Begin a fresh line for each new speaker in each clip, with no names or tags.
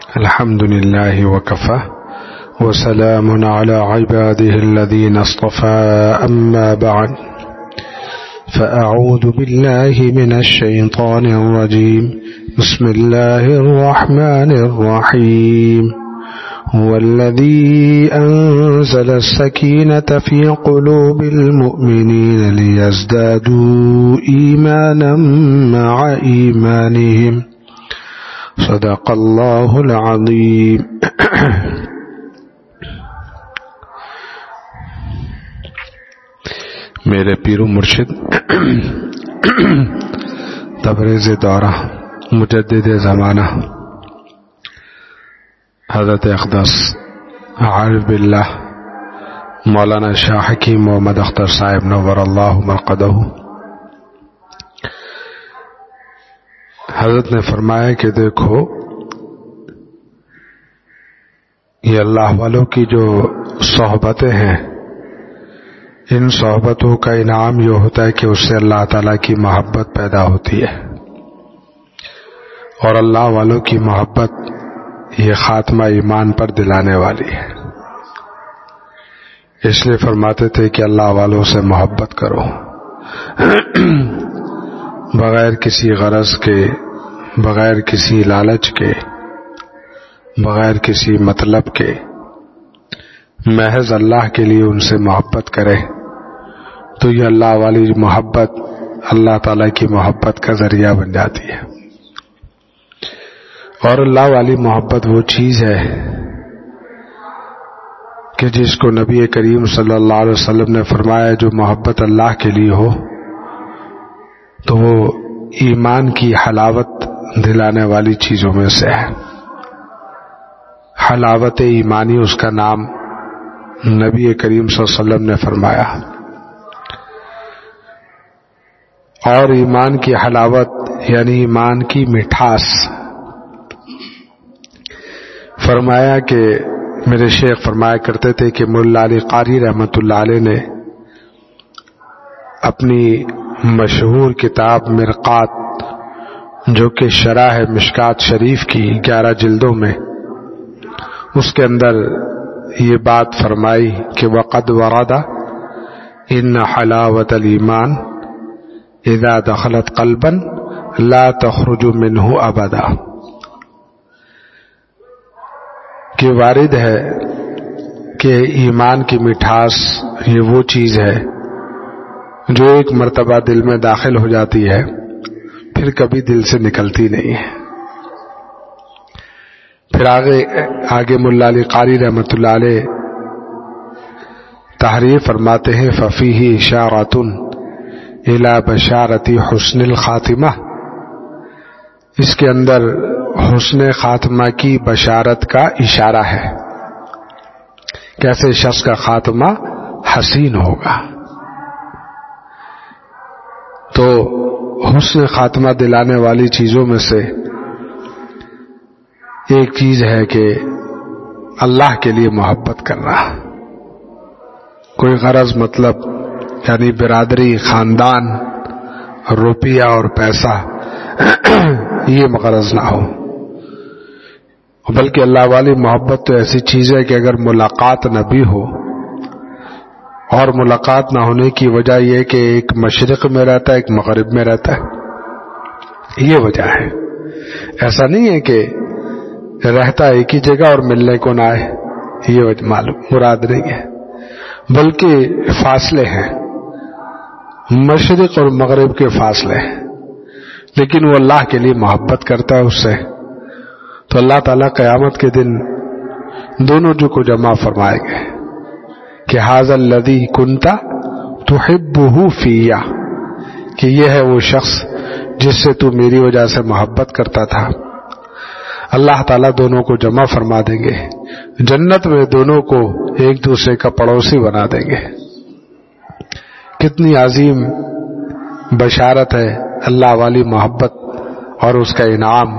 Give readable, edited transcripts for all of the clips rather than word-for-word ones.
الحمد لله وكفى وسلام على عباده الذين اصطفى أما بعد فأعوذ بالله من الشيطان الرجيم بسم الله الرحمن الرحيم هو الذي أنزل السكينة في قلوب المؤمنين ليزدادوا إيمانا مع إيمانهم صدق اللہ العظیم. میرے پیر و مرشد تبریز دورہ مجدد زمانہ حضرت اقدس عارف باللہ مولانا شاہ حکیم محمد اختر صاحب نور اللہ مرقدہ، حضرت نے فرمایا کہ دیکھو یہ اللہ والوں کی جو صحبتیں ہیں، ان صحبتوں کا انعام یہ ہوتا ہے کہ اس سے اللہ تعالیٰ کی محبت پیدا ہوتی ہے، اور اللہ والوں کی محبت یہ خاتمہ ایمان پر دلانے والی ہے. اس لیے فرماتے تھے کہ اللہ والوں سے محبت کرو بغیر کسی غرض کے، بغیر کسی لالچ کے، بغیر کسی مطلب کے، محض اللہ کے لیے ان سے محبت کرے تو یہ اللہ والی محبت اللہ تعالیٰ کی محبت کا ذریعہ بن جاتی ہے. اور اللہ والی محبت وہ چیز ہے کہ جس کو نبی کریم صلی اللہ علیہ وسلم نے فرمایا جو محبت اللہ کے لیے ہو تو وہ ایمان کی حلاوت دلانے والی چیزوں میں سے ہے. حلاوت ایمانی اس کا نام نبی کریم صلی اللہ علیہ وسلم نے فرمایا. اور ایمان کی حلاوت یعنی ایمان کی مٹھاس. فرمایا کہ میرے شیخ فرمایا کرتے تھے کہ مولا علی قاری رحمۃ اللہ علیہ نے اپنی مشہور کتاب مرقات جو کہ شرح ہے مشکات شریف کی 11 جلدوں میں، اس کے اندر یہ بات فرمائی کہ وقد ورد ان حلاوت الایمان اذا دخلت قلبا لا تخرج منه ابدا، کہ وارد ہے کہ ایمان کی مٹھاس یہ وہ چیز ہے جو ایک مرتبہ دل میں داخل ہو جاتی ہے پھر کبھی دل سے نکلتی نہیں ہے. پھر آگے مولا علی قاری رحمۃ اللہ علیہ تحریر فرماتے ہیں ففیہ اشارۃ الی بشارۃ حسن الخاتمہ، اس کے اندر حسن خاتمہ کی بشارت کا اشارہ ہے، کیسے شخص کا خاتمہ حسین ہوگا. تو حسن خاتمہ دلانے والی چیزوں میں سے ایک چیز ہے کہ اللہ کے لیے محبت کرنا. کوئی غرض مطلب یعنی برادری، خاندان، روپیہ اور پیسہ یہ غرض نہ ہو، بلکہ اللہ والی محبت تو ایسی چیز ہے کہ اگر ملاقات نہ بھی ہو، اور ملاقات نہ ہونے کی وجہ یہ کہ ایک مشرق میں رہتا ہے ایک مغرب میں رہتا ہے، یہ وجہ ہے. ایسا نہیں ہے کہ رہتا ایک ہی جگہ اور ملنے کو نہ آئے، یہ وجہ معلوم مراد نہیں ہے، بلکہ فاصلے ہیں، مشرق اور مغرب کے فاصلے ہیں، لیکن وہ اللہ کے لیے محبت کرتا ہے اس سے، تو اللہ تعالیٰ قیامت کے دن دونوں جو کو جمع فرمائیں گے کہ ھذا الذی کنت تحبہ فیہ، کہ یہ ہے وہ شخص جس سے تو میری وجہ سے محبت کرتا تھا. اللہ تعالیٰ دونوں کو جمع فرما دیں گے، جنت میں دونوں کو ایک دوسرے کا پڑوسی بنا دیں گے. کتنی عظیم بشارت ہے اللہ والی محبت اور اس کا انعام.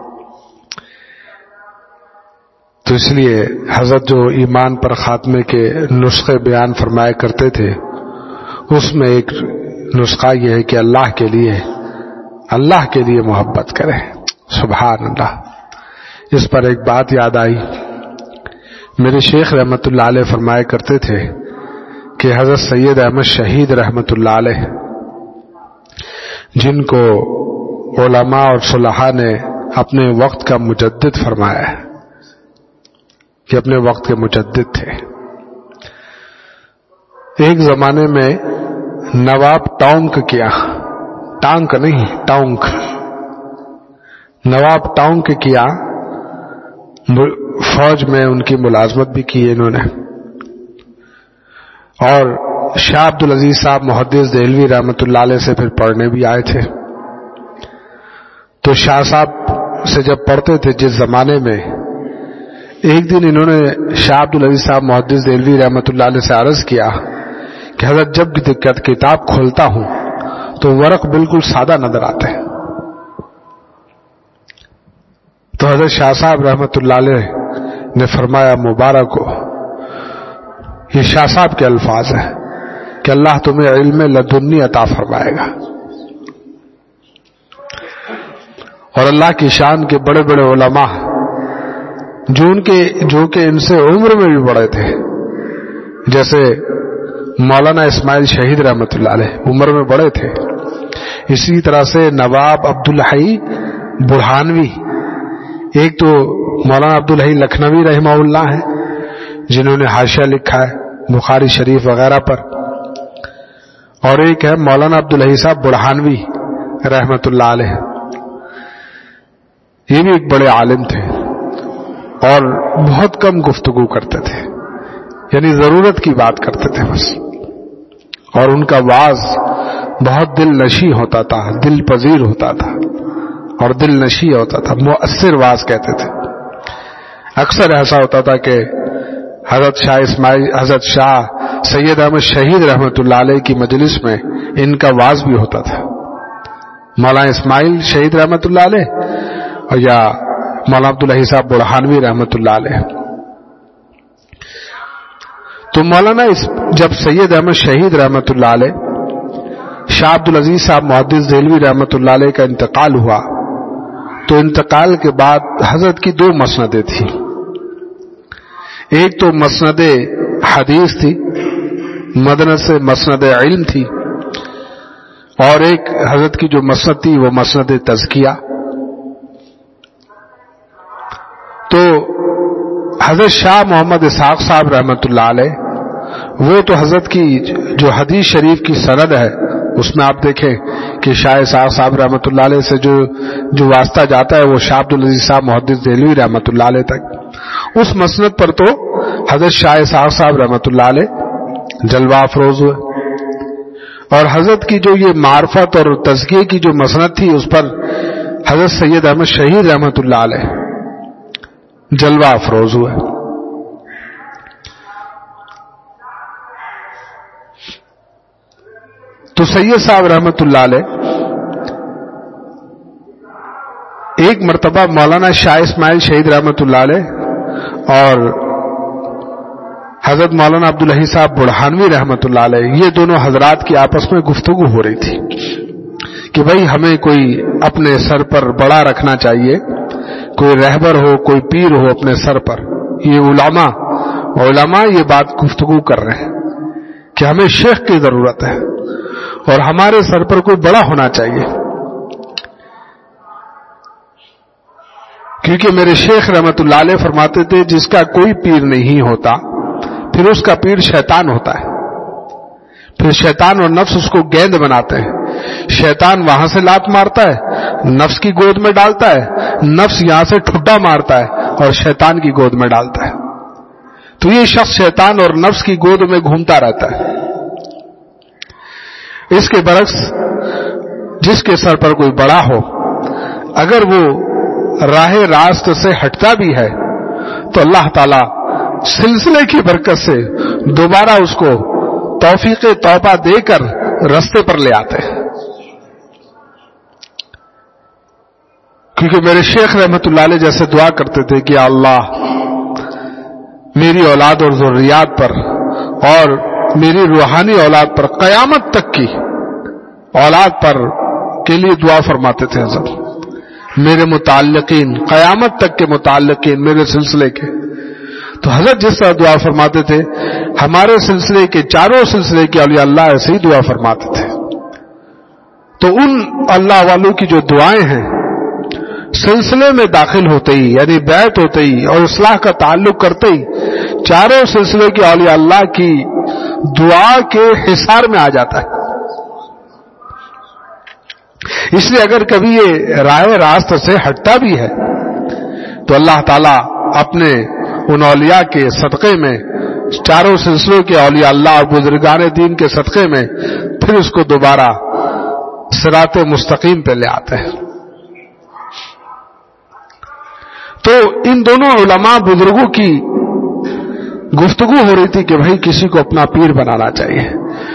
تو اس لیے حضرت جو ایمان پر خاتمے کے نسخے بیان فرمایا کرتے تھے، اس میں ایک نسخہ یہ ہے کہ اللہ کے لیے محبت کریں. سبحان اللہ، اس پر ایک بات یاد آئی. میرے شیخ رحمت اللہ علیہ فرمایا کرتے تھے کہ حضرت سید احمد شہید رحمت اللہ علیہ، جن کو علماء اور صلحاء نے اپنے وقت کا مجدد فرمایا ہے، کہ اپنے وقت کے مجدد تھے. ایک زمانے میں نواب ٹونک کیا، ٹانک نہیں ٹونک، نواب ٹونک کیا، فوج میں ان کی ملازمت بھی کی انہوں نے. اور شاہ عبدالعزیز صاحب محدث دہلوی رحمت اللہ علیہ سے پھر پڑھنے بھی آئے تھے. تو شاہ صاحب سے جب پڑھتے تھے جس زمانے میں، ایک دن انہوں نے شاہ عبدالعزیز صاحب محدث دہلوی رحمت اللہ علیہ سے عرض کیا کہ حضرت جب کتاب کھولتا ہوں تو ورق بالکل سادہ نظر آتے ہیں. تو حضرت شاہ صاحب رحمت اللہ علیہ نے فرمایا مبارک ہو، یہ شاہ صاحب کے الفاظ ہیں کہ اللہ تمہیں علم لدنی عطا فرمائے گا. اور اللہ کی شان کے بڑے بڑے علماء جو کہ ان سے عمر میں بھی بڑے تھے، جیسے مولانا اسماعیل شہید رحمت اللہ علیہ عمر میں بڑے تھے. اسی طرح سے نواب عبدالحی برہانوی، ایک تو مولانا عبدالحی لکھنوی رحمہ اللہ ہیں جنہوں نے حاشیہ لکھا ہے بخاری شریف وغیرہ پر، اور ایک ہے مولانا عبدالحی صاحب برہانوی رحمت اللہ علیہ. یہ بھی ایک بڑے عالم تھے اور بہت کم گفتگو کرتے تھے، یعنی ضرورت کی بات کرتے تھے بس. اور ان کا واعظ بہت دل نشیں ہوتا تھا، دل پذیر ہوتا تھا اور دل نشیں ہوتا تھا، مؤثر واعظ کہتے تھے. اکثر ایسا ہوتا تھا کہ حضرت شاہ سید احمد شہید رحمت اللہ علیہ کی مجلس میں ان کا واعظ بھی ہوتا تھا، مولانا اسماعیل شہید رحمت اللہ علیہ اور یا مولانا عبدالحی صاحب برہانوی رحمت اللہ علیہ. تو مولانا جب سید احمد شہید رحمت اللہ علیہ شاہ عبدالعزیز صاحب محدث دہلوی رحمت اللہ علیہ کا انتقال ہوا، تو انتقال کے بعد حضرت کی 2 مسندیں تھیں. ایک تو مسند حدیث تھی، مسند علم تھی، اور ایک حضرت کی جو مسند تھی وہ مسند تزکیہ. تو حضرت شاہ محمد اسحاق صاحب رحمت اللہ علیہ وہ تو حضرت کی جو حدیث شریف کی سند ہے اس میں آپ دیکھیں کہ شاہ اسحاق صاحب رحمت اللہ علیہ سے جو واسطہ جاتا ہے وہ شاہ عبدالعزیز صاحب محدث دہلوی رحمت اللہ علیہ تک. اس مسند پر تو حضرت شاہ اسحاق صاحب رحمت اللہ علیہ جلوہ افروز ہوئے، اور حضرت کی جو یہ معرفت اور تزکیے کی جو مسند تھی اس پر حضرت سید احمد شہید رحمت اللہ علیہ جلوہ افروز ہوئے. تو سید صاحب رحمت اللہ علیہ ایک مرتبہ مولانا شاہ اسماعیل شہید رحمت اللہ علیہ اور حضرت مولانا عبدالحی صاحب برہانوی رحمت اللہ علیہ یہ دونوں حضرات کی آپس میں گفتگو ہو رہی تھی کہ بھائی ہمیں کوئی اپنے سر پر بڑا رکھنا چاہیے، کوئی رہبر ہو، کوئی پیر ہو اپنے سر پر. یہ علماء یہ بات گفتگو کر رہے ہیں کہ ہمیں شیخ کی ضرورت ہے اور ہمارے سر پر کوئی بڑا ہونا چاہیے، کیونکہ میرے شیخ رحمت اللہ علیہ فرماتے تھے جس کا کوئی پیر نہیں ہوتا پھر اس کا پیر شیطان ہوتا ہے. پھر شیطان اور نفس اس کو گیند بناتے ہیں، شیطان وہاں سے لات مارتا ہے، نفس کی گود میں ڈالتا ہے، نفس یہاں سے ٹھڈا مارتا ہے اور شیطان کی گود میں ڈالتا ہے. تو یہ شخص شیطان اور نفس کی گود میں گھومتا رہتا ہے. اس کے برعکس جس کے سر پر کوئی بڑا ہو، اگر وہ راہ راست سے ہٹتا بھی ہے تو اللہ تعالی سلسلے کی برکت سے دوبارہ اس کو توفیق توبہ دے کر رستے پر لے آتے ہیں. کیونکہ میرے شیخ رحمت اللہ علیہ جیسے دعا کرتے تھے کہ اللہ میری اولاد اور ذریات پر اور میری روحانی اولاد پر، قیامت تک کی اولاد پر کے لیے دعا فرماتے تھے حضرت. میرے متعلقین، قیامت تک کے متعلقین میرے سلسلے کے. تو حضرت جس طرح دعا فرماتے تھے ہمارے سلسلے کے چاروں سلسلے کے اولیاء اللہ ایسے ہی دعا فرماتے تھے. تو ان اللہ والوں کی جو دعائیں ہیں سلسلے میں داخل ہوتے ہی، یعنی بیعت ہوتے ہی اور اصلاح کا تعلق کرتے ہی، چاروں سلسلے کے اولیاء اللہ کی دعا کے حصار میں آ جاتا ہے. اس لیے اگر کبھی یہ رائے راست سے ہٹتا بھی ہے تو اللہ تعالیٰ اپنے ان اولیاء کے صدقے میں، چاروں سلسلوں کے اولیاء اللہ اور بزرگان دین کے صدقے میں پھر اس کو دوبارہ صراط مستقیم پہ لے آتے ہیں. تو ان دونوں علماء بزرگوں کی گفتگو ہو رہی تھی کہ بھائی کسی کو اپنا پیر بنانا چاہیے.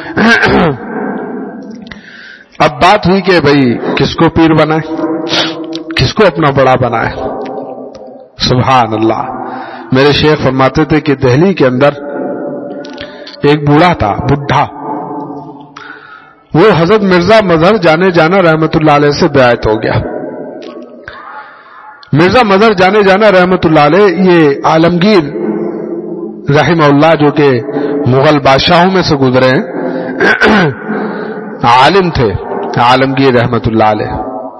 اب بات ہوئی کہ بھائی کس کو پیر بنائے، کس کو اپنا بڑا بنائے. سبحان اللہ. میرے شیخ فرماتے تھے کہ دہلی کے اندر ایک بوڑھا تھا، بڈھا، وہ حضرت مرزا مظہر جانے جانا رحمت اللہ علیہ سے بیعت ہو گیا. مرزا مظہر جانے جانا رحمت اللہ علیہ یہ عالمگیر رحمہ اللہ جو کہ مغل بادشاہوں میں سے گزرے ہیں عالم تھے، عالمگیر رحمت اللہ علیہ.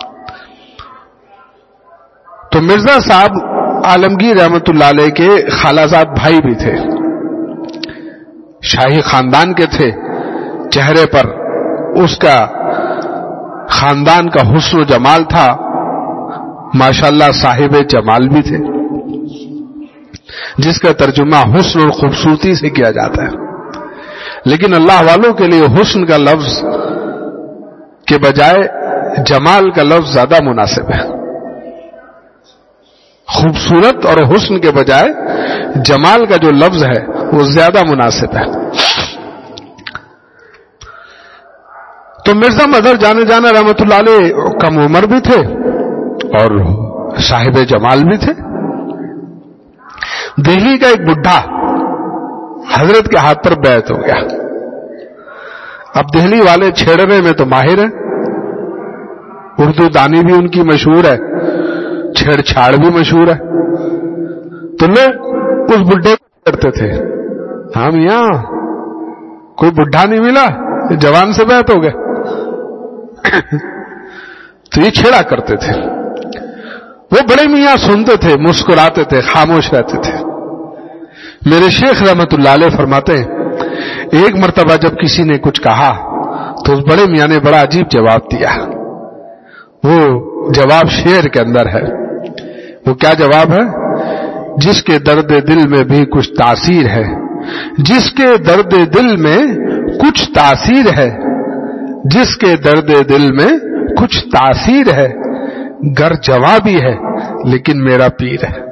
تو مرزا صاحب عالمگیر رحمت اللہ علیہ کے خالازاد بھائی بھی تھے، شاہی خاندان کے تھے، چہرے پر اس کا خاندان کا حسن و جمال تھا، ماشاءاللہ صاحب جمال بھی تھے، جس کا ترجمہ حسن اور خوبصورتی سے کیا جاتا ہے. لیکن اللہ والوں کے لیے حسن کا لفظ کے بجائے جمال کا لفظ زیادہ مناسب ہے. خوبصورت اور حسن کے بجائے جمال کا جو لفظ ہے وہ زیادہ مناسب ہے. تو مرزا مظہر جانے جانا رحمت اللہ علیہ کم عمر بھی تھے اور صاحب جمال بھی تھے. دہلی کا ایک بڈھا حضرت کے ہاتھ پر بیعت ہو گیا. اب دہلی والے چھیڑنے میں تو ماہر ہیں، اردو دانی بھی ان کی مشہور ہے، چھیڑ چھاڑ بھی مشہور ہے. تو لوگ اس بڈھے کو کرتے تھے، ہاں میاں کوئی بڈھا نہیں ملا، جوان سے بیعت ہو گئے. تو یہ چھیڑا کرتے تھے. وہ بڑے میاں سنتے تھے، مسکراتے تھے، خاموش رہتے تھے. میرے شیخ رحمت اللہ علیہ فرماتے ہیں ایک مرتبہ جب کسی نے کچھ کہا تو اس بڑے میاں نے بڑا عجیب جواب دیا. وہ جواب شعر کے اندر ہے. وہ کیا جواب ہے؟ جس کے درد دل میں بھی کچھ تاثیر ہے، جس کے درد دل میں کچھ تاثیر ہے، جس کے درد دل میں کچھ تاثیر ہے، گر جواں بھی ہے لیکن میرا پیر ہے.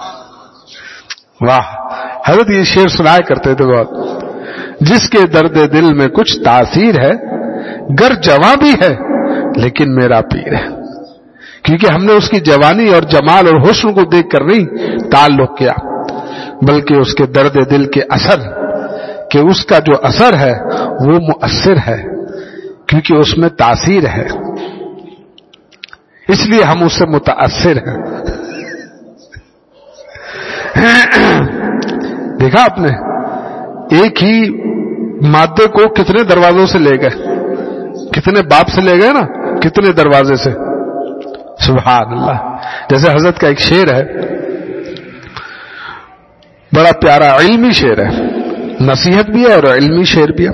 واہ، حضرت یہ شعر سنایا کرتے تھے بہت. جس کے درد دل میں کچھ تاثیر ہے، گر جواں بھی ہے لیکن میرا پیر ہے. کیونکہ ہم نے اس کی جوانی اور جمال اور حسن کو دیکھ کر نہیں تعلق کیا، بلکہ اس کے درد دل کے اثر، کہ اس کا جو اثر ہے وہ مؤثر ہے کیونکہ اس میں تاثیر ہے، اس لیے ہم اس سے متاثر ہیں. دیکھا آپ نے ایک ہی مادے کو کتنے دروازوں سے لے گئے، کتنے باب سے لے گئے نا، کتنے دروازے سے. سبحان اللہ. جیسے حضرت کا ایک شعر ہے، بڑا پیارا علمی شعر ہے، نصیحت بھی ہے اور علمی شعر بھی ہے.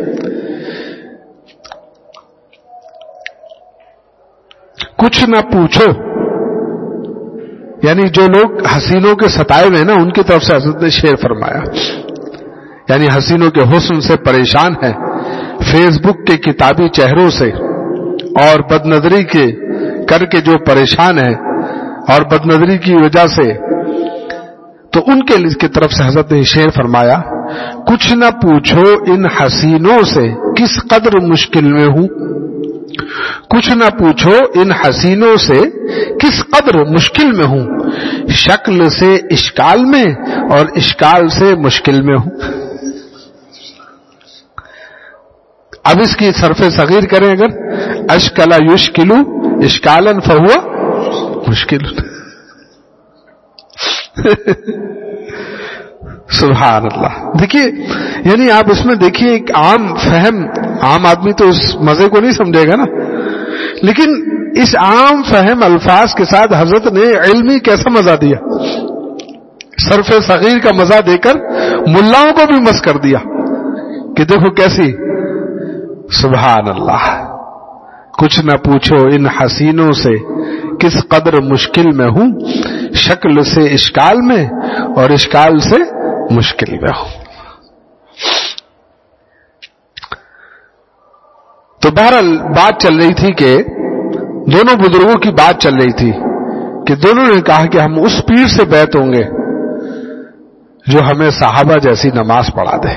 کچھ نہ پوچھو، یعنی جو لوگ حسینوں کے ستائے ہوئے ہیں نا، ان کی طرف سے حضرت نے شعر فرمایا. یعنی حسینوں کے حسن سے پریشان ہے، فیس بک کے کتابی چہروں سے اور بد نظری کے کر کے جو پریشان ہے اور بد نظری کی وجہ سے، تو ان کے طرف سے حضرت نے شعر فرمایا، کچھ نہ پوچھو ان حسینوں سے کس قدر مشکل میں ہوں، کچھ نہ پوچھو ان حسینوں سے کس قدر مشکل میں ہوں، شکل سے اشکال میں اور اشکال سے مشکل میں ہوں. اب اس کی صرف صغیر کریں، اگر اشکلا یشکلو اشکالن فہوا مشکل سبحان اللہ. دیکھیے یعنی آپ اس میں دیکھیے ایک عام فہم، عام آدمی تو اس مزے کو نہیں سمجھے گا نا، لیکن اس عام فہم الفاظ کے ساتھ حضرت نے علمی کیسا مزہ دیا، صرف صغیر کا مزہ دے کر ملاؤں کو بھی مس کر دیا کہ دیکھو کیسی. سبحان اللہ. کچھ نہ پوچھو ان حسینوں سے کس قدر مشکل میں ہوں، شکل سے اشکال میں اور اشکال سے مشکل میں ہوں. تو بہرحال بات چل رہی تھی کہ دونوں بزرگوں کی بات چل رہی تھی کہ دونوں نے کہا کہ ہم اس پیر سے بیعت ہوں گے جو ہمیں صحابہ جیسی نماز پڑھا دے.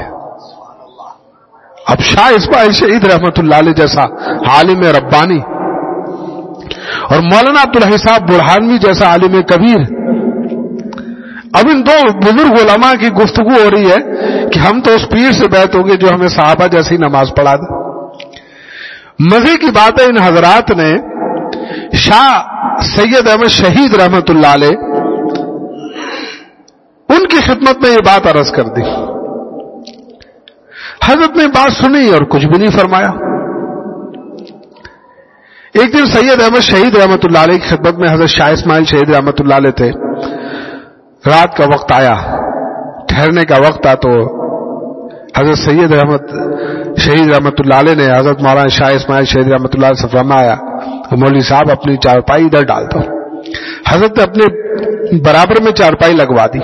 اب شاہ اسماعیل شہید رحمت اللہ علیہ جیسا عالم ربانی اور مولانا عبدالحی صاحب برہانوی جیسا عالم کبیر، اب ان دو بزرگ علماء کی گفتگو ہو رہی ہے کہ ہم تو اس پیر سے بیعت ہوں گے جو ہمیں صحابہ جیسی نماز پڑھا دے. مزے کی بات ہے ان حضرات نے شاہ سید احمد شہید رحمت اللہ علیہ ان کی خدمت میں یہ بات عرض کر دی. حضرت نے بات سنی اور کچھ بھی نہیں فرمایا. ایک دن سید احمد شہید رحمت اللہ علیہ کی خدمت میں حضرت شاہ اسماعیل شہید رحمت اللہ علیہ تھے. رات کا وقت آیا، ٹھہرنے کا وقت آ تو حضرت سید احمد شہید رحمت اللہ علیہ نے حضرت مولانا شاہ اسماعیل شہید رحمت اللہ علیہ سے فرمایا مولوی صاحب اپنی چارپائی ادھر ڈال دو. حضرت نے اپنے برابر میں چارپائی لگوا دی.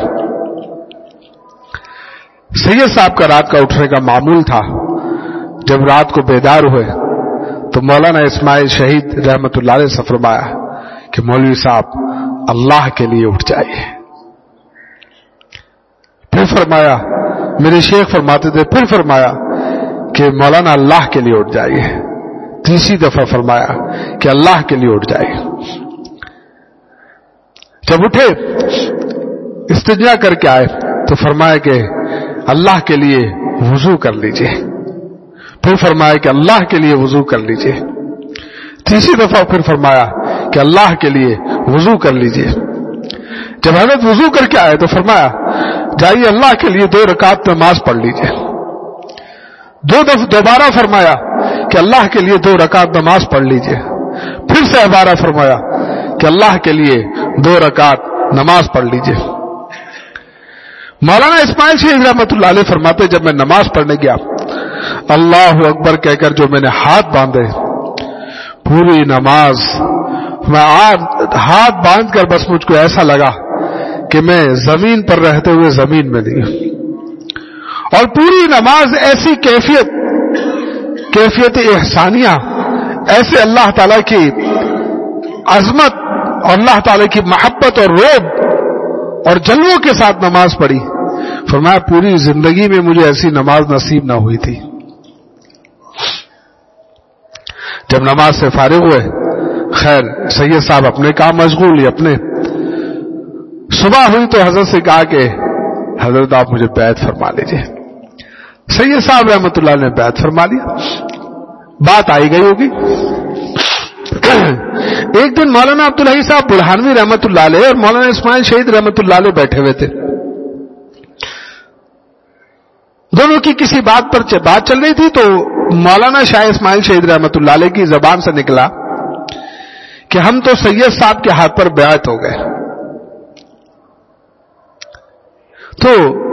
سید صاحب کا رات کا اٹھنے کا معمول تھا. جب رات کو بیدار ہوئے تو مولانا اسماعیل شہید رحمت اللہ علیہ سے فرمایا کہ مولوی صاحب اللہ کے لیے اٹھ جائیے. پھر فرمایا، میرے شیخ فرماتے تھے، پھر فرمایا کہ مولانا اللہ کے لیے اٹھ جائیے. تیسری دفعہ فرمایا کہ اللہ کے لیے اٹھ جائیے. جب اٹھے استنجا کر کے آئے تو فرمایا کہ اللہ کے لیے وضو کر لیجئے. پھر فرمایا کہ اللہ کے لیے وضو کر لیجئے. تیسری دفعہ پھر فرمایا کہ اللہ کے لیے وضو کر لیجئے. جب حضرت وضو کر کے آئے تو فرمایا جائیے اللہ کے لیے 2 رکعت نماز پڑھ لیجئے. 2 دفعہ دوبارہ فرمایا کہ اللہ کے لیے 2 رکعت نماز پڑھ لیجئے. پھر سے دوبارہ فرمایا کہ اللہ کے لیے 2 رکعت نماز پڑھ لیجئے. مولانا اسماعیل شہید رحمت اللہ علیہ فرماتے جب میں نماز پڑھنے گیا اللہ اکبر کہہ کر جو میں نے ہاتھ باندھے، پوری نماز میں ہاتھ باندھ کر بس مجھ کو ایسا لگا کہ میں زمین پر رہتے ہوئے زمین میں نہیں ہوں. اور پوری نماز ایسی کیفیت احسانیہ، ایسے اللہ تعالی کی عظمت اور اللہ تعالی کی محبت اور روب اور جلووں کے ساتھ نماز پڑھی. فرمایا پوری زندگی میں مجھے ایسی نماز نصیب نہ ہوئی تھی. جب نماز سے فارغ ہوئے، خیر سید صاحب اپنے کام مشغول ہی اپنے. صبح ہوئی تو حضرت سے کہا کہ حضرت آپ مجھے بیعت فرما لیجئے. سید صاحب رحمت اللہ نے بیعت فرما لیا. بات آئی گئی ہوگی. ایک دن مولانا عبدالحی صاحب برہانوی رحمت اللہ علیہ اور مولانا اسماعیل شہید رحمت اللہ علیہ بیٹھے ہوئے تھے. دونوں کی کسی بات پر بات چل رہی تھی تو مولانا شاہ اسماعیل شہید رحمت اللہ علیہ کی زبان سے نکلا کہ ہم تو سید صاحب کے ہاتھ پر بیعت ہو گئے. تو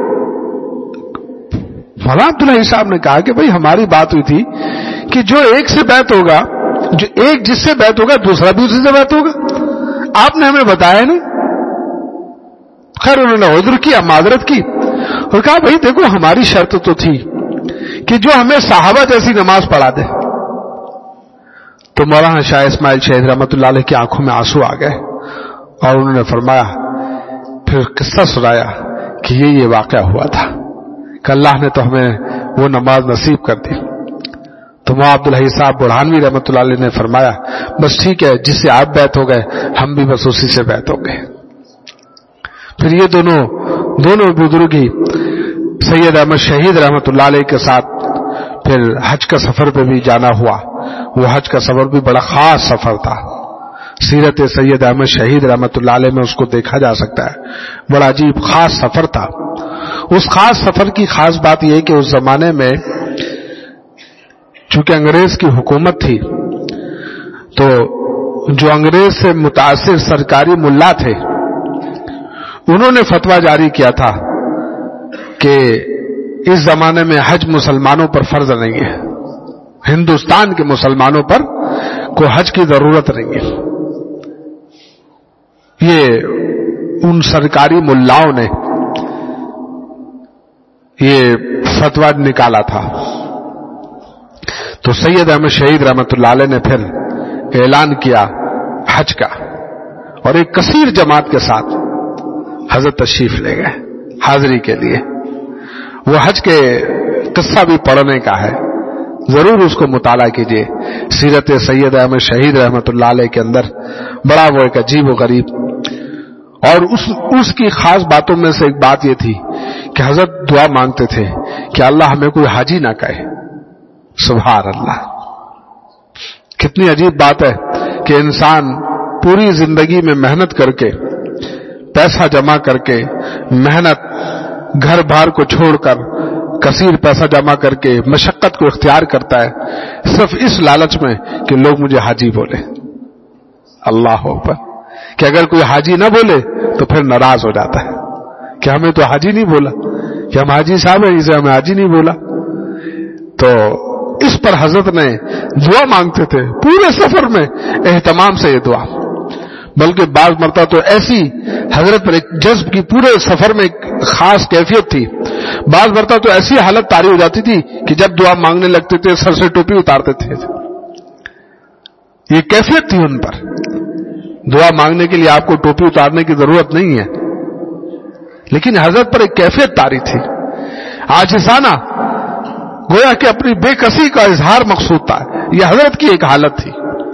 مولانا عبدالحی صاحب نے کہا کہ بھئی ہماری بات ہوئی تھی کہ جو ایک سے بیعت ہوگا، جو ایک جس سے بیعت ہوگا دوسرا بھی اسی سے بیعت ہوگا. آپ نے ہمیں بتایا نہیں. خیر انہوں نے عذر کیا، معذرت کی اور کہا بھئی دیکھو ہماری شرط تو تھی کہ جو ہمیں صحابہ جیسی نماز پڑھا دے. تو مولانا شاہ اسماعیل شہید رحمت اللہ علیہ کی آنکھوں میں آنسو آ گئے اور انہوں نے فرمایا، پھر قصہ سنایا کہ یہ واقعہ ہوا تھا کہ اللہ نے تو ہمیں وہ نماز نصیب کر دی. تو مولانا عبدالحی صاحب برہانوی رحمت اللہ علیہ نے فرمایا بس ٹھیک ہے، جس سے آپ بیعت ہو گئے ہم بھی بس اسی سے بیعت ہو گئے. پھر یہ دونوں بزرگ ہی سید احمد شہید رحمت اللہ علیہ کے ساتھ پھر حج کا سفر پہ بھی جانا ہوا. وہ حج کا سفر بھی بڑا خاص سفر تھا. سیرت سید احمد شہید رحمت اللہ علیہ میں اس کو دیکھا جا سکتا ہے. بڑا عجیب خاص سفر تھا. اس خاص سفر کی خاص بات یہ کہ اس زمانے میں چونکہ انگریز کی حکومت تھی تو جو انگریز سے متاثر سرکاری ملا تھے انہوں نے فتویٰ جاری کیا تھا کہ اس زمانے میں حج مسلمانوں پر فرض نہیں ہے، ہندوستان کے مسلمانوں پر کوئی حج کی ضرورت نہیں ہے. یہ ان سرکاری ملاؤں نے یہ فتویٰ نکالا تھا. تو سید احمد شہید رحمت اللہ علیہ نے پھر اعلان کیا حج کا، اور ایک کثیر جماعت کے ساتھ حضرت تشریف لے گئے حاضری کے لیے. وہ حج کے قصہ بھی پڑھنے کا ہے، ضرور اس کو مطالعہ کیجیے. سیرت سید احمد شہید رحمت اللہ علیہ کے اندر بڑا وہ ایک عجیب و غریب، اور اس کی خاص باتوں میں سے ایک بات یہ تھی کہ حضرت دعا مانگتے تھے کہ اللہ ہمیں کوئی حاجی نہ کہے. سبحان اللہ، کتنی عجیب بات ہے کہ انسان پوری زندگی میں محنت کر کے، پیسہ جمع کر کے، محنت گھر بار کو چھوڑ کر کثیر پیسہ جمع کر کے مشقت کو اختیار کرتا ہے صرف اس لالچ میں کہ لوگ مجھے حاجی بولے. اللہ اکبر، کہ اگر کوئی حاجی نہ بولے تو پھر ناراض ہو جاتا ہے کہ ہمیں تو حاجی نہیں بولا، کہ ہم حاجی صاحب ہیں اسے ہمیں حاجی نہیں بولا. تو اس پر حضرت نے دعا مانگتے تھے پورے سفر میں اہتمام سے. یہ دعا بلکہ بعض مرتبہ تو ایسی حضرت پر ایک جذب کی پورے سفر میں ایک خاص کیفیت تھی. بعض مرتبہ تو ایسی حالت طاری ہو جاتی تھی کہ جب دعا مانگنے لگتے تھے سر سے ٹوپی اتارتے تھے. یہ کیفیت تھی ان پر. دعا مانگنے کے لیے آپ کو ٹوپی اتارنے کی ضرورت نہیں ہے، لیکن حضرت پر ایک کیفیت طاری تھی، عاجزانہ، گویا کہ اپنی بے کسی کا اظہار مقصود تھا. یہ حضرت کی ایک حالت تھی،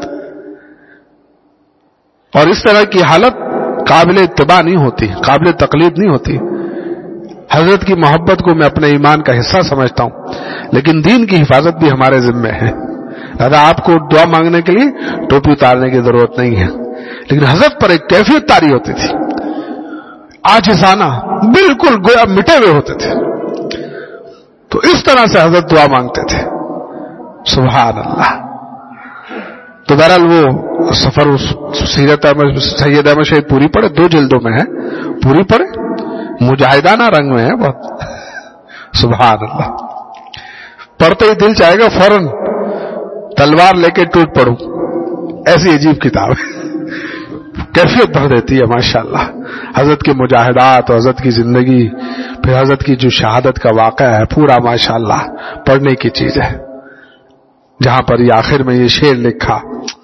اور اس طرح کی حالت قابل اتباع نہیں ہوتی، قابل تقلید نہیں ہوتی. حضرت کی محبت کو میں اپنے ایمان کا حصہ سمجھتا ہوں، لیکن دین کی حفاظت بھی ہمارے ذمہ ہے. لہذا آپ کو دعا مانگنے کے لیے ٹوپی اتارنے کی ضرورت نہیں ہے، لیکن حضرت پر ایک کیفیت طاری ہوتی تھی، عاجزانہ، بالکل گویا مٹے ہوئے ہوتے تھے. تو اس طرح سے حضرت دعا مانگتے تھے. سبحان اللہ. تو بہرحال وہ سفر سیرت سید احمد شہید پوری پڑھے، 2 جلدوں میں ہے، پوری پڑھے، مجاہدانہ رنگ میں ہے بہت. سبحان اللہ. پڑھتے ہی دل چاہے گا فوراً تلوار لے کے ٹوٹ پڑوں، ایسی عجیب کتاب ہے، کیفیت بھر دیتی ہے ماشاءاللہ. حضرت کے مجاہدات اور حضرت کی زندگی، پھر حضرت کی جو شہادت کا واقعہ ہے، پورا ماشاءاللہ پڑھنے کی چیز ہے. جہاں پر یہ آخر میں یہ شعر لکھا،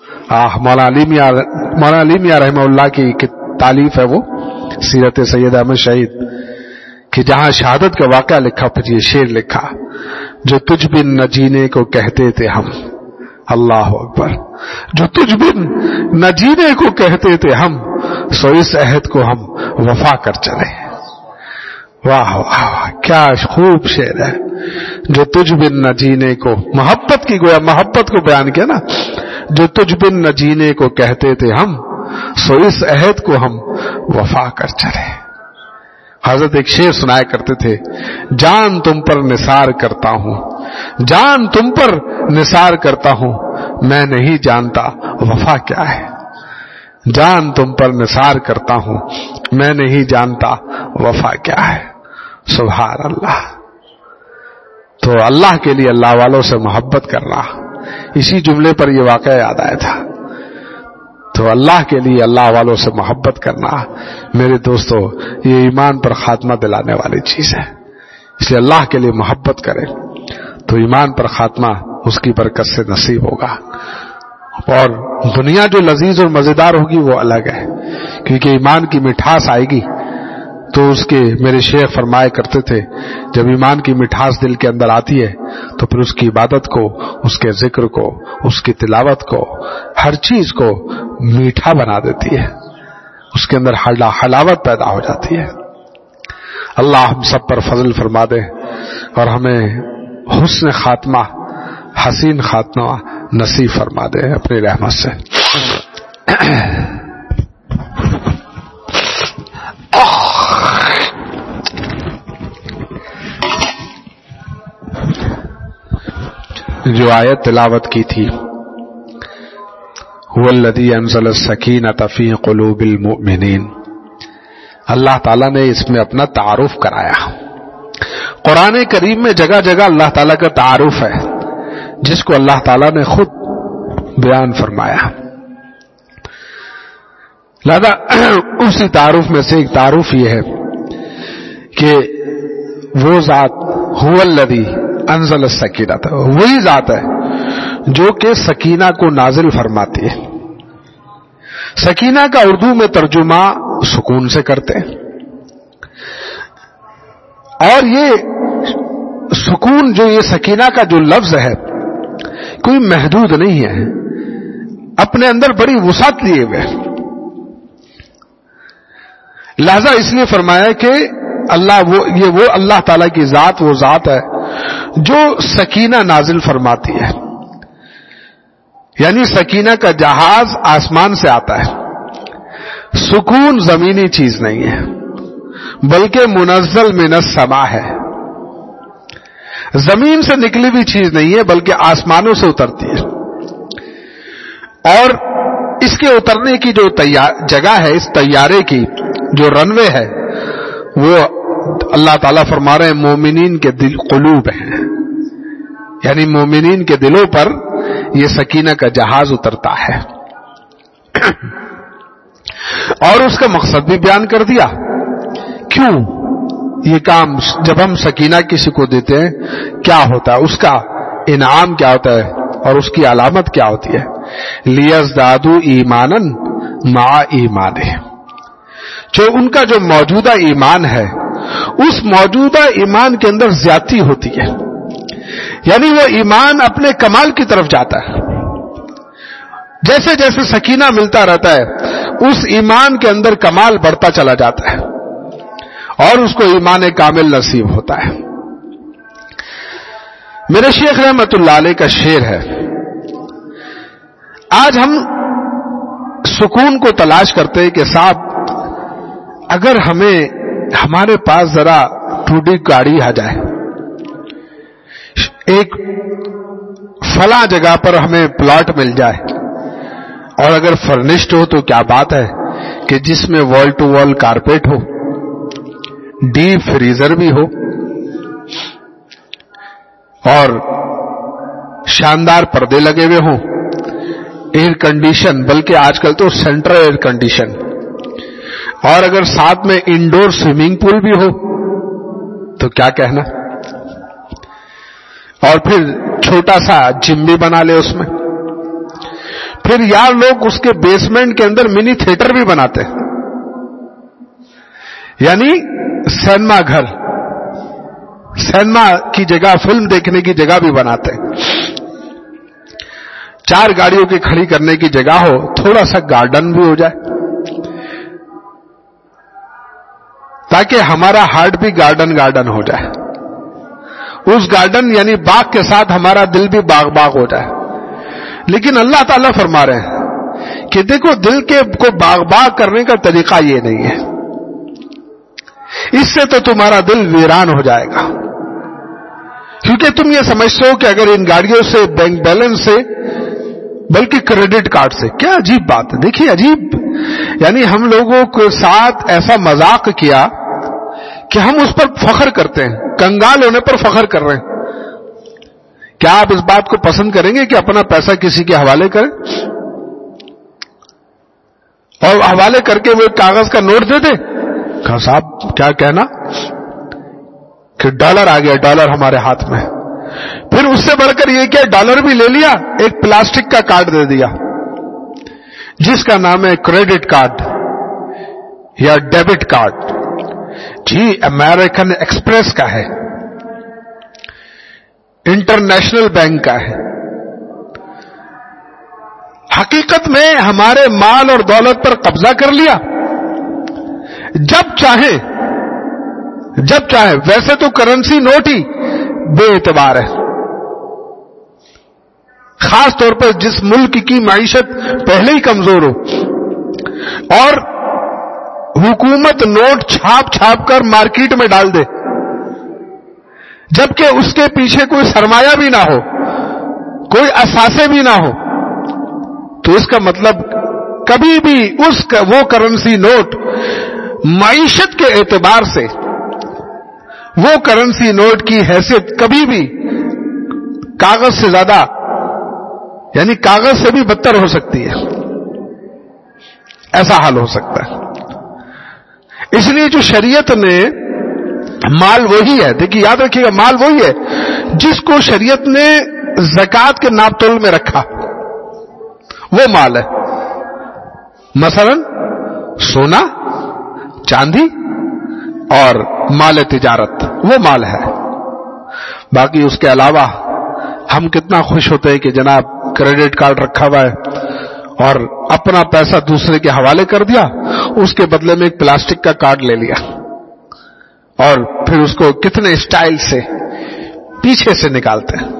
مولانا علی میاں رحمہ اللہ کی تالیف ہے وہ سیرت سید احمد شہید، کہ جہاں شہادت کا واقعہ لکھا پھر یہ شعر لکھا، جو تجھ بن نہ جینے کو کہتے تھے ہم. اللہ اکبر. جو تجھ بن نہ جینے کو کہتے تھے ہم، سو اس عہد کو ہم وفا کر چلے. واہ واہ واہ، کیا خوب شعر ہے. جو تجھ بن نہ جینے کو، محبت کی گویا محبت کو بیان کیا نا، جو تجھ بن نہ جینے کو کہتے تھے ہم، سو اس عہد کو ہم وفا کر چلے. حضرت ایک شعر سنایا کرتے تھے، جان تم پر نثار کرتا ہوں، جان تم پر نثار کرتا ہوں، میں نہیں جانتا وفا کیا ہے. جان تم پر نثار کرتا ہوں، میں نہیں جانتا وفا کیا ہے. سبحان اللہ. تو اللہ کے لیے اللہ والوں سے محبت کرنا، اسی جملے پر یہ واقعہ یاد آیا تھا. تو اللہ کے لیے اللہ والوں سے محبت کرنا میرے دوستو، یہ ایمان پر خاتمہ دلانے والی چیز ہے. اس لیے اللہ کے لیے محبت کریں تو ایمان پر خاتمہ اس کی برکت سے نصیب ہوگا. اور دنیا جو لذیذ اور مزیدار ہوگی وہ الگ ہے، کیونکہ ایمان کی مٹھاس آئے گی. تو اس کے میرے شیخ فرمایا کرتے تھے، جب ایمان کی مٹھاس دل کے اندر آتی ہے تو پھر اس کی عبادت کو، اس کے ذکر کو، اس کی تلاوت کو، ہر چیز کو میٹھا بنا دیتی ہے، اس کے اندر حلاوت پیدا ہو جاتی ہے. اللہ ہم سب پر فضل فرما دے اور ہمیں حسن خاتمہ، حسین خاتمہ نصیب فرما دے اپنی رحمت سے. جو آیت تلاوت کی تھی والذی انزل السکینۃ فی قلوب المؤمنین، اللہ تعالیٰ نے اس میں اپنا تعارف کرایا. قرآن کریم میں جگہ جگہ اللہ تعالیٰ کا تعارف ہے جس کو اللہ تعالیٰ نے خود بیان فرمایا. لہذا اسی تعارف میں سے ایک تعارف یہ ہے کہ وہ ذات هو الذی انزل السکینۃ، وہی ذات ہے جو کہ سکینہ کو نازل فرماتی ہے. سکینہ کا اردو میں ترجمہ سکون سے کرتے ہیں، اور یہ سکون جو یہ سکینہ کا جو لفظ ہے کوئی محدود نہیں ہے، اپنے اندر بڑی وسعت لیے ہوئے. لہذا اس لیے فرمایا کہ وہ اللہ تعالیٰ کی ذات وہ ذات ہے جو سکینہ نازل فرماتی ہے. یعنی سکینہ کا جہاز آسمان سے آتا ہے. سکون زمینی چیز نہیں ہے بلکہ منزل من السماء ہے، زمین سے نکلی ہوئی چیز نہیں ہے بلکہ آسمانوں سے اترتی ہے. اور اس کے اترنے کی جو جگہ ہے، اس طیارے کی جو رن وے ہے، وہ اللہ تعالیٰ فرما رہے ہیں مومنین کے دل قلوب ہیں، یعنی مومنین کے دلوں پر یہ سکینہ کا جہاز اترتا ہے. اور اس کا مقصد بھی بیان کر دیا. کیوں یہ کام جب ہم سکینہ کسی کو دیتے ہیں کیا ہوتا ہے، اس کا انعام کیا ہوتا ہے اور اس کی علامت کیا ہوتی ہے؟ لیزدادوا ایمانا مع ایمانہ، جو ان کا جو موجودہ ایمان ہے اس موجودہ ایمان کے اندر زیادتی ہوتی ہے، یعنی وہ ایمان اپنے کمال کی طرف جاتا ہے. جیسے جیسے سکینہ ملتا رہتا ہے اس ایمان کے اندر کمال بڑھتا چلا جاتا ہے اور اس کو ایمان کامل نصیب ہوتا ہے. میرے شیخ رحمت اللہ علیہ کا شعر ہے، آج ہم سکون کو تلاش کرتے ہیں کہ صاحب اگر ہمارے پاس ذرا 2D گاڑی آ جائے، ایک فلاں جگہ پر ہمیں پلاٹ مل جائے، اور اگر فرنشڈ ہو تو کیا بات ہے کہ جس میں وال ٹو وال کارپیٹ ہو، ڈیپ فریزر بھی ہو، اور شاندار پردے لگے ہوئے ہوں، ایئر کنڈیشن، بلکہ آج کل تو سینٹرل ایئر کنڈیشن، اور اگر ساتھ میں انڈور سوئمنگ پول بھی ہو تو کیا کہنا، اور پھر چھوٹا سا جم بھی بنا لے اس میں. پھر یار لوگ اس کے بیسمنٹ کے اندر منی تھیٹر بھی بناتے ہیں، یعنی سینما گھر، سینما کی جگہ، فلم دیکھنے کی جگہ بھی بناتے ہیں. 4 گاڑیوں کی کھڑی کرنے کی جگہ ہو، تھوڑا سا گارڈن بھی ہو جائے تاکہ ہمارا ہارٹ بھی گارڈن ہو جائے. اس گارڈن یعنی باغ کے ساتھ ہمارا دل بھی باغ ہو جائے. لیکن اللہ تعالیٰ فرما رہے ہیں کہ دیکھو دل کو باغ کرنے کا طریقہ یہ نہیں ہے، اس سے تو تمہارا دل ویران ہو جائے گا، کیونکہ تم یہ سمجھتے ہو کہ اگر ان گاڑیوں سے، بینک بیلنس سے، بلکہ کریڈٹ کارڈ سے، کیا عجیب بات ہے. دیکھیے عجیب، یعنی ہم لوگوں کے ساتھ ایسا مذاق کیا کہ ہم اس پر فخر کرتے ہیں، کنگال ہونے پر فخر کر رہے ہیں. کیا آپ اس بات کو پسند کریں گے کہ اپنا پیسہ کسی کے حوالے کریں اور حوالے کر کے وہ ایک کاغذ کا نوٹ دے دیں؟ کہا صاحب کیا کہنا کہ ڈالر آ گیا، ڈالر ہمارے ہاتھ میں. پھر اس سے بڑھ کر یہ کیا، ڈالر بھی لے لیا، ایک پلاسٹک کا کارڈ دے دیا جس کا نام ہے کریڈٹ کارڈ یا ڈیبٹ کارڈ. جی امریکن ایکسپریس کا ہے، انٹرنیشنل بینک کا ہے. حقیقت میں ہمارے مال اور دولت پر قبضہ کر لیا جب چاہے. ویسے تو کرنسی نوٹ ہی بے اعتبار ہے، خاص طور پر جس ملک کی معیشت پہلے ہی کمزور ہو. اور حکومت نوٹ چھاپ چھاپ کر مارکیٹ میں ڈال دے، جبکہ اس کے پیچھے کوئی سرمایہ بھی نہ ہو، کوئی اثاثے بھی نہ ہو، تو اس کا مطلب کبھی بھی وہ کرنسی نوٹ معیشت کے اعتبار سے وہ کرنسی نوٹ کی حیثیت کبھی بھی کاغذ سے زیادہ، یعنی کاغذ سے بھی بدتر ہو سکتی ہے، ایسا حال ہو سکتا ہے۔ اس لیے جو شریعت نے مال وہی ہے، دیکھیے یاد رکھیے گا، مال وہی ہے جس کو شریعت نے زکوٰۃ کے ناپ تول میں رکھا، وہ مال ہے۔ مثلا سونا، چاندی اور مال تجارت، وہ مال ہے۔ باقی اس کے علاوہ ہم کتنا خوش ہوتے ہیں کہ جناب کریڈٹ کارڈ رکھا ہوا ہے اور اپنا پیسہ دوسرے کے حوالے کر دیا، اس کے بدلے میں ایک پلاسٹک کا کارڈ لے لیا اور پھر اس کو کتنے اسٹائل سے پیچھے سے نکالتے ہیں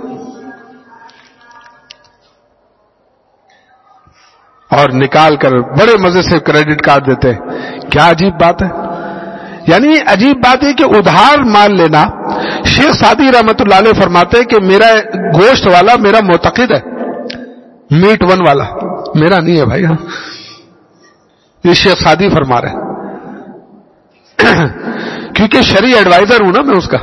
اور نکال کر بڑے مزے سے کریڈٹ کارڈ دیتے ہیں۔ کیا عجیب بات ہے، یعنی عجیب بات ہے کہ ادھار مال لینا۔ شیخ سعدی رحمت اللہ علیہ فرماتے ہیں کہ میرا گوشت والا میرا معتقد ہے، میٹ ون والا میرا نہیں ہے بھائی، یہ شیخ سعدی فرما رہے ہیں کیونکہ شرعی ایڈوائزر ہوں نا میں اس کا،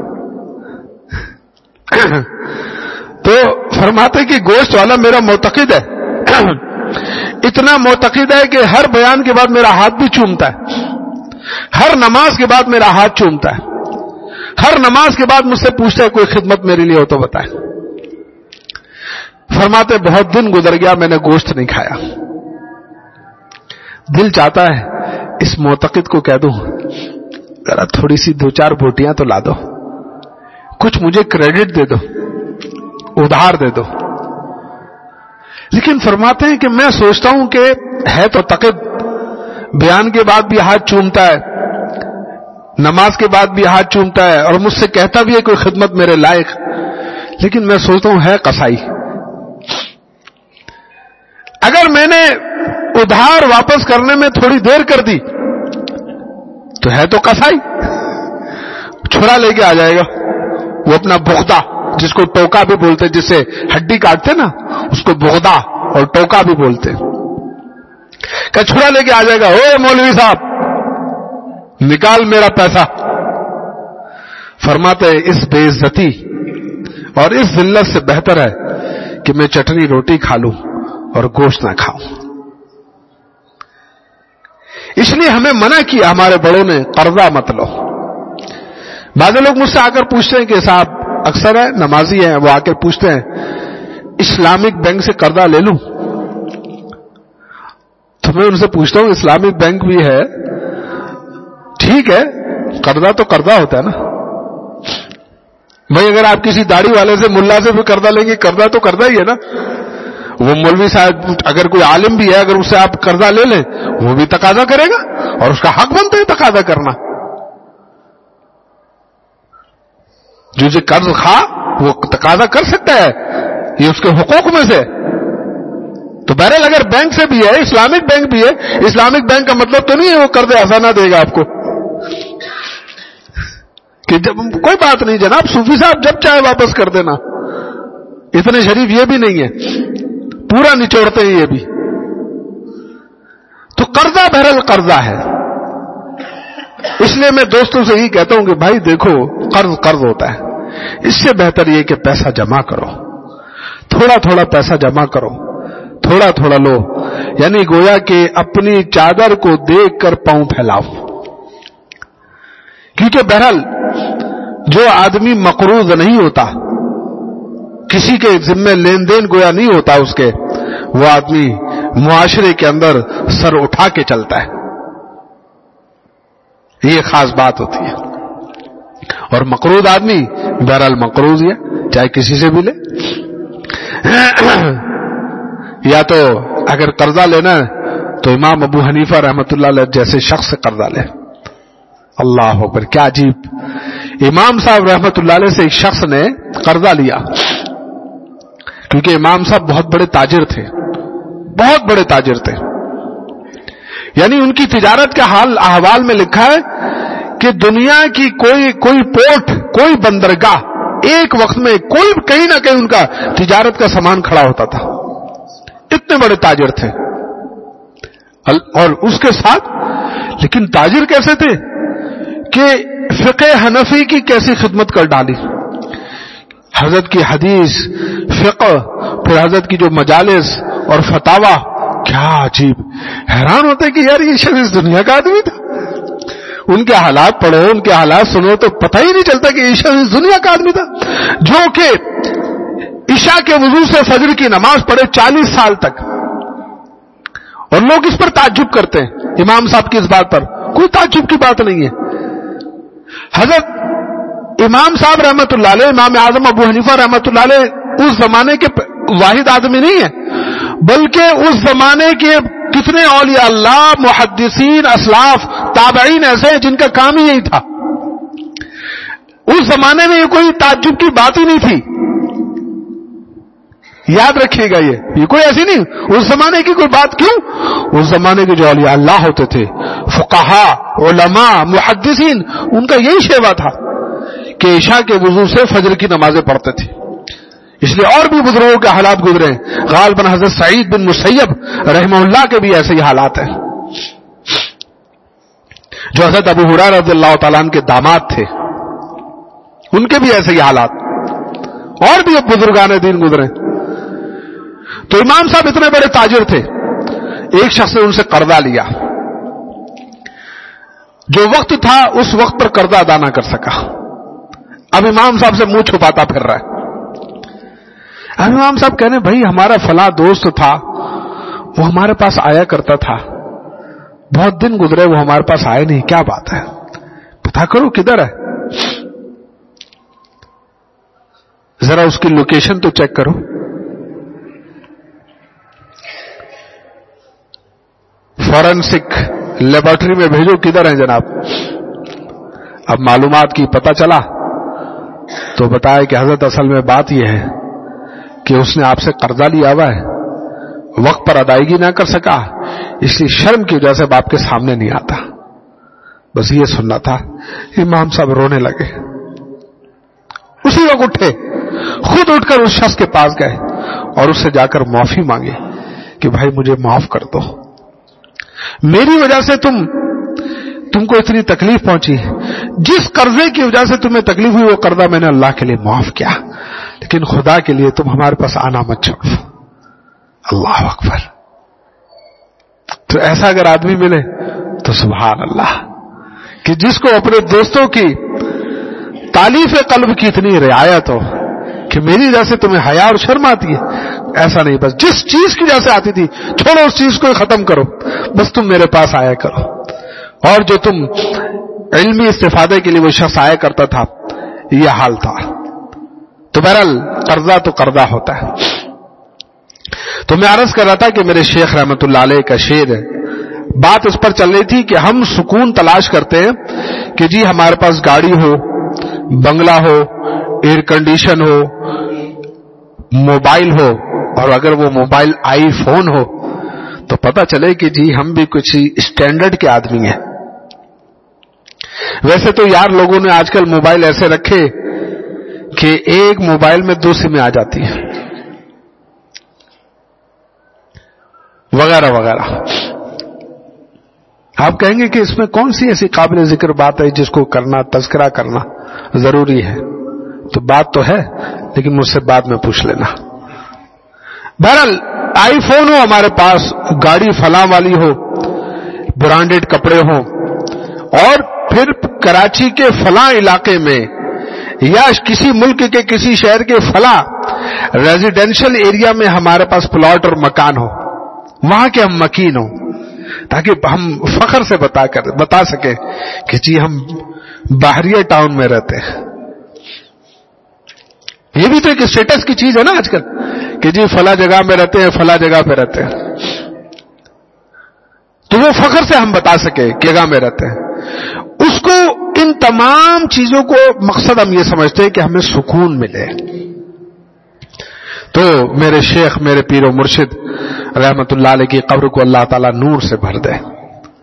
تو فرماتے کہ گوشت والا میرا معتقد ہے، اتنا معتقد ہے کہ ہر بیان کے بعد میرا ہاتھ بھی چومتا ہے، ہر نماز کے بعد میرا ہاتھ چومتا ہے، ہر نماز کے بعد مجھ سے پوچھتا ہے کوئی خدمت میرے لیے ہو تو بتائیں۔ فرماتے بہت دن گزر گیا میں نے گوشت نہیں کھایا، دل چاہتا ہے اس معتقد کو کہہ دوں ذرا تھوڑی سی 2-4 بوٹیاں تو لا دو، کچھ مجھے کریڈٹ دے دو، ادھار دے دو۔ لیکن فرماتے ہیں کہ میں سوچتا ہوں کہ ہے تو تقد، بیان کے بعد بھی ہاتھ چومتا ہے، نماز کے بعد بھی ہاتھ چومتا ہے اور مجھ سے کہتا بھی ہے کوئی خدمت میرے لائق، لیکن میں سوچتا ہوں ہے قصائی۔ اگر میں نے ادھار واپس کرنے میں تھوڑی دیر کر دی تو ہے تو قصائی، چھرا لے کے آ جائے گا، وہ اپنا بغدہ جس کو ٹوکا بھی بولتے، جس سے ہڈی کاٹتے نا اس کو بغدہ اور ٹوکا بھی بولتے، کہ چھرا لے کے آ جائے گا، اوے مولوی صاحب نکال میرا پیسہ۔ فرماتے اس بے عزتی اور اس ذلت سے بہتر ہے کہ میں چٹنی روٹی کھا لوں اور گوشت نہ کھاؤں۔ اس لیے ہمیں منع کیا ہمارے بڑوں نے، قرضہ مت لو۔ بعض لوگ مجھ سے آ کر پوچھتے ہیں کہ صاحب اکثر ہے نمازی ہیں، وہ آ کر پوچھتے ہیں اسلامک بینک سے قرضہ لے لوں؟ تو میں ان سے پوچھتا ہوں اسلامک بینک بھی ہے، ٹھیک ہے، قرضہ تو قرضہ ہوتا ہے نا بھائی، اگر آپ کسی داڑھی والے سے، ملا سے بھی قرضہ لیں گے، قرضہ تو قرضہ ہی ہے نا۔ وہ مولوی صاحب اگر کوئی عالم بھی ہے، اگر اس سے آپ قرضہ لے لیں وہ بھی تقاضا کرے گا اور اس کا حق بنتا ہے تقاضا کرنا۔ جو اسے قرض خواہ وہ تقاضا کر سکتا ہے، یہ اس کے حقوق میں سے۔ تو بہرحال اگر بینک سے بھی ہے، اسلامک بینک بھی ہے، اسلامک بینک کا مطلب تو نہیں ہے وہ قرض ہسانہ دے گا آپ کو کہ جب کوئی بات نہیں جناب صوفی صاحب جب چاہے واپس کر دینا، اتنے شریف یہ بھی نہیں ہے، پورا نچوڑتے ہیں یہ بھی۔ تو قرضہ بہرحال قرضہ ہے۔ اس لیے میں دوستوں سے ہی کہتا ہوں کہ بھائی دیکھو قرض ہوتا ہے، اس سے بہتر یہ کہ پیسہ جمع کرو، تھوڑا تھوڑا پیسہ جمع کرو، تھوڑا تھوڑا لو، یعنی گویا کہ اپنی چادر کو دیکھ کر پاؤں پھیلاؤ۔ کیونکہ بہرحال جو آدمی مقروض نہیں ہوتا، کسی کے ذمہ لین دین گویا نہیں ہوتا اس کے، وہ آدمی معاشرے کے اندر سر اٹھا کے چلتا ہے، یہ خاص بات ہوتی ہے۔ اور مقروض آدمی بہرحال مقروض ہے، چاہے کسی سے بھی لے، یا تو اگر قرضہ لینا ہے تو امام ابو حنیفہ رحمت اللہ علیہ جیسے شخص سے قرضہ لے۔ اللہ اکبر، کیا عجیب! امام صاحب رحمت اللہ علیہ سے ایک شخص نے قرضہ لیا، کیونکہ امام صاحب بہت بڑے تاجر تھے، بہت بڑے تاجر تھے۔ یعنی ان کی تجارت کے حال احوال میں لکھا ہے کہ دنیا کی کوئی پورٹ، کوئی بندرگاہ ایک وقت میں کوئی کہیں نہ کہیں ان کا تجارت کا سامان کھڑا ہوتا تھا. اتنے بڑے تاجر تھے. اور اس کے ساتھ لیکن تاجر کیسے تھے کہ فقہ حنفی کی کیسی خدمت کر ڈالی. حضرت کی حدیث، فقہ، پھر حضرت کی جو مجالس اور فتاوا، کیا عجیب. حیران ہوتے کہ یار یہ شخص اس دنیا کا آدمی تھا. ان کے حالات پڑھو، ان کے حالات سنو تو پتہ ہی نہیں چلتا کہ یہ شخص اس دنیا کا آدمی تھا، جو کہ عشاء کے وضو سے فجر کی نماز پڑھے 40 سال تک. اور لوگ اس پر تعجب کرتے ہیں، امام صاحب کی اس بات پر کوئی تعجب کی بات نہیں ہے. حضرت امام صاحب رحمت اللہ علیہ، امام اعظم ابو حنیفہ رحمت اللہ علیہ اس زمانے کے واحد آدمی نہیں ہے، بلکہ اس زمانے کے کتنے اولیاء اللہ، محدثین، اسلاف، تابعین ایسے ہیں جن کا کام ہی یہی تھا. اس زمانے میں یہ کوئی تعجب کی بات ہی نہیں تھی. یاد رکھیے گا یہ کوئی ایسی نہیں اس زمانے کی کوئی بات. کیوں؟ اس زمانے کے جو اولیاء اللہ ہوتے تھے، فقہا، علماء، محدثین، ان کا یہی شیوا تھا کہ عشاء کے وضو سے فجر کی نمازیں پڑھتے تھے. اس لیے اور بھی بزرگوں کے حالات گزرے ہیں. غالباً حضرت سعید بن مسیب رحمہ اللہ کے بھی ایسے ہی حالات ہیں، جو حضرت ابو ہریرہ رضی اللہ تعالیٰ عنہ کے داماد تھے، ان کے بھی ایسے ہی حالات. اور بھی اب بزرگان دین گزرے. تو امام صاحب اتنے بڑے تاجر تھے. ایک شخص نے ان سے قرضہ لیا. جو وقت تھا اس وقت پر قرضہ ادا نہ کر سکا. اب امام صاحب سے منہ چھپاتا پھر رہا ہے. اب امام صاحب کہنے بھائی ہمارا فلاں دوست تھا، وہ ہمارے پاس آیا کرتا تھا، بہت دن گزرے وہ ہمارے پاس آئے نہیں، کیا بات ہے؟ پتا کرو کدھر ہے، ذرا اس کی لوکیشن تو چیک کرو. فورنسک لیبارٹری میں بھیجو کدھر ہیں جناب. اب معلومات کی پتہ چلا تو بتایا کہ حضرت اصل میں بات یہ ہے کہ اس نے آپ سے قرضہ لیا ہوا ہے، وقت پر ادائیگی نہ کر سکا، اس لیے شرم کی وجہ سے آپ کے سامنے نہیں آتا. بس یہ سننا تھا. امام صاحب رونے لگے. اسی وقت اٹھے، خود اٹھ کر اس شخص کے پاس گئے اور اس سے جا کر معافی مانگی کہ بھائی مجھے معاف کر دو، میری وجہ سے تم کو اتنی تکلیف پہنچی. جس قرضے کی وجہ سے تمہیں تکلیف ہوئی وہ قرضہ میں نے اللہ کے لیے معاف کیا، لیکن خدا کے لیے تم ہمارے پاس آنا مت چھوڑو. اللہ اکبر. تو ایسا اگر آدمی ملے تو سبحان اللہ، کہ جس کو اپنے دوستوں کی تالیف قلب کی اتنی رعایت ہو کہ میری وجہ سے تمہیں حیا اور شرم آتی ہے. ایسا نہیں، بس جس چیز کی وجہ سے آتی تھی چھوڑو، اس چیز کو ختم کرو، بس تم میرے پاس آیا کرو. اور جو تم علمی استفادے کے لیے وہ شخص آیا کرتا تھا، یہ حال تھا. تو بہرحال قرضہ تو قرضہ ہوتا ہے. تو میں عرض کر رہا تھا کہ میرے شیخ رحمت اللہ علیہ کا شعر ہے. بات اس پر چل رہی تھی کہ ہم سکون تلاش کرتے ہیں کہ جی ہمارے پاس گاڑی ہو، بنگلہ ہو، ایئر کنڈیشن ہو، موبائل ہو، اور اگر وہ موبائل آئی فون ہو تو پتہ چلے کہ جی ہم بھی کچھ اسٹینڈرڈ کے آدمی ہیں. ویسے تو یار لوگوں نے آج کل موبائل ایسے رکھے کہ ایک موبائل میں 2 سمیں آ جاتی ہیں وغیرہ وغیرہ. آپ کہیں گے کہ اس میں کون سی ایسی قابل ذکر بات ہے جس کو کرنا، تذکرہ کرنا ضروری ہے؟ تو بات تو ہے، لیکن مجھ سے بعد میں پوچھ لینا. بہرحال آئی فون ہو ہمارے پاس، گاڑی فلاں والی ہو، برانڈڈ کپڑے ہوں، اور پھر کراچی کے فلاں علاقے میں یا کسی ملک کے کسی شہر کے فلاں ریزیڈینشل ایریا میں ہمارے پاس پلاٹ اور مکان ہو، وہاں کے ہم مکین ہوں، تاکہ ہم فخر سے بتا سکیں کہ جی ہم باہریہ ٹاؤن میں رہتے ہیں. یہ بھی تو ایک اسٹیٹس کی چیز ہے نا آج کل، کہ جی فلاں جگہ میں رہتے ہیں، فلاں جگہ پہ رہتے ہیں. تو وہ فخر سے ہم بتا سکے کہ جگہ میں رہتے ہیں. اس کو ان تمام چیزوں کو مقصد ہم یہ سمجھتے ہیں کہ ہمیں سکون ملے. تو میرے شیخ، میرے پیر و مرشد رحمت اللہ علیہ کی قبر کو اللہ تعالیٰ نور سے بھر دے.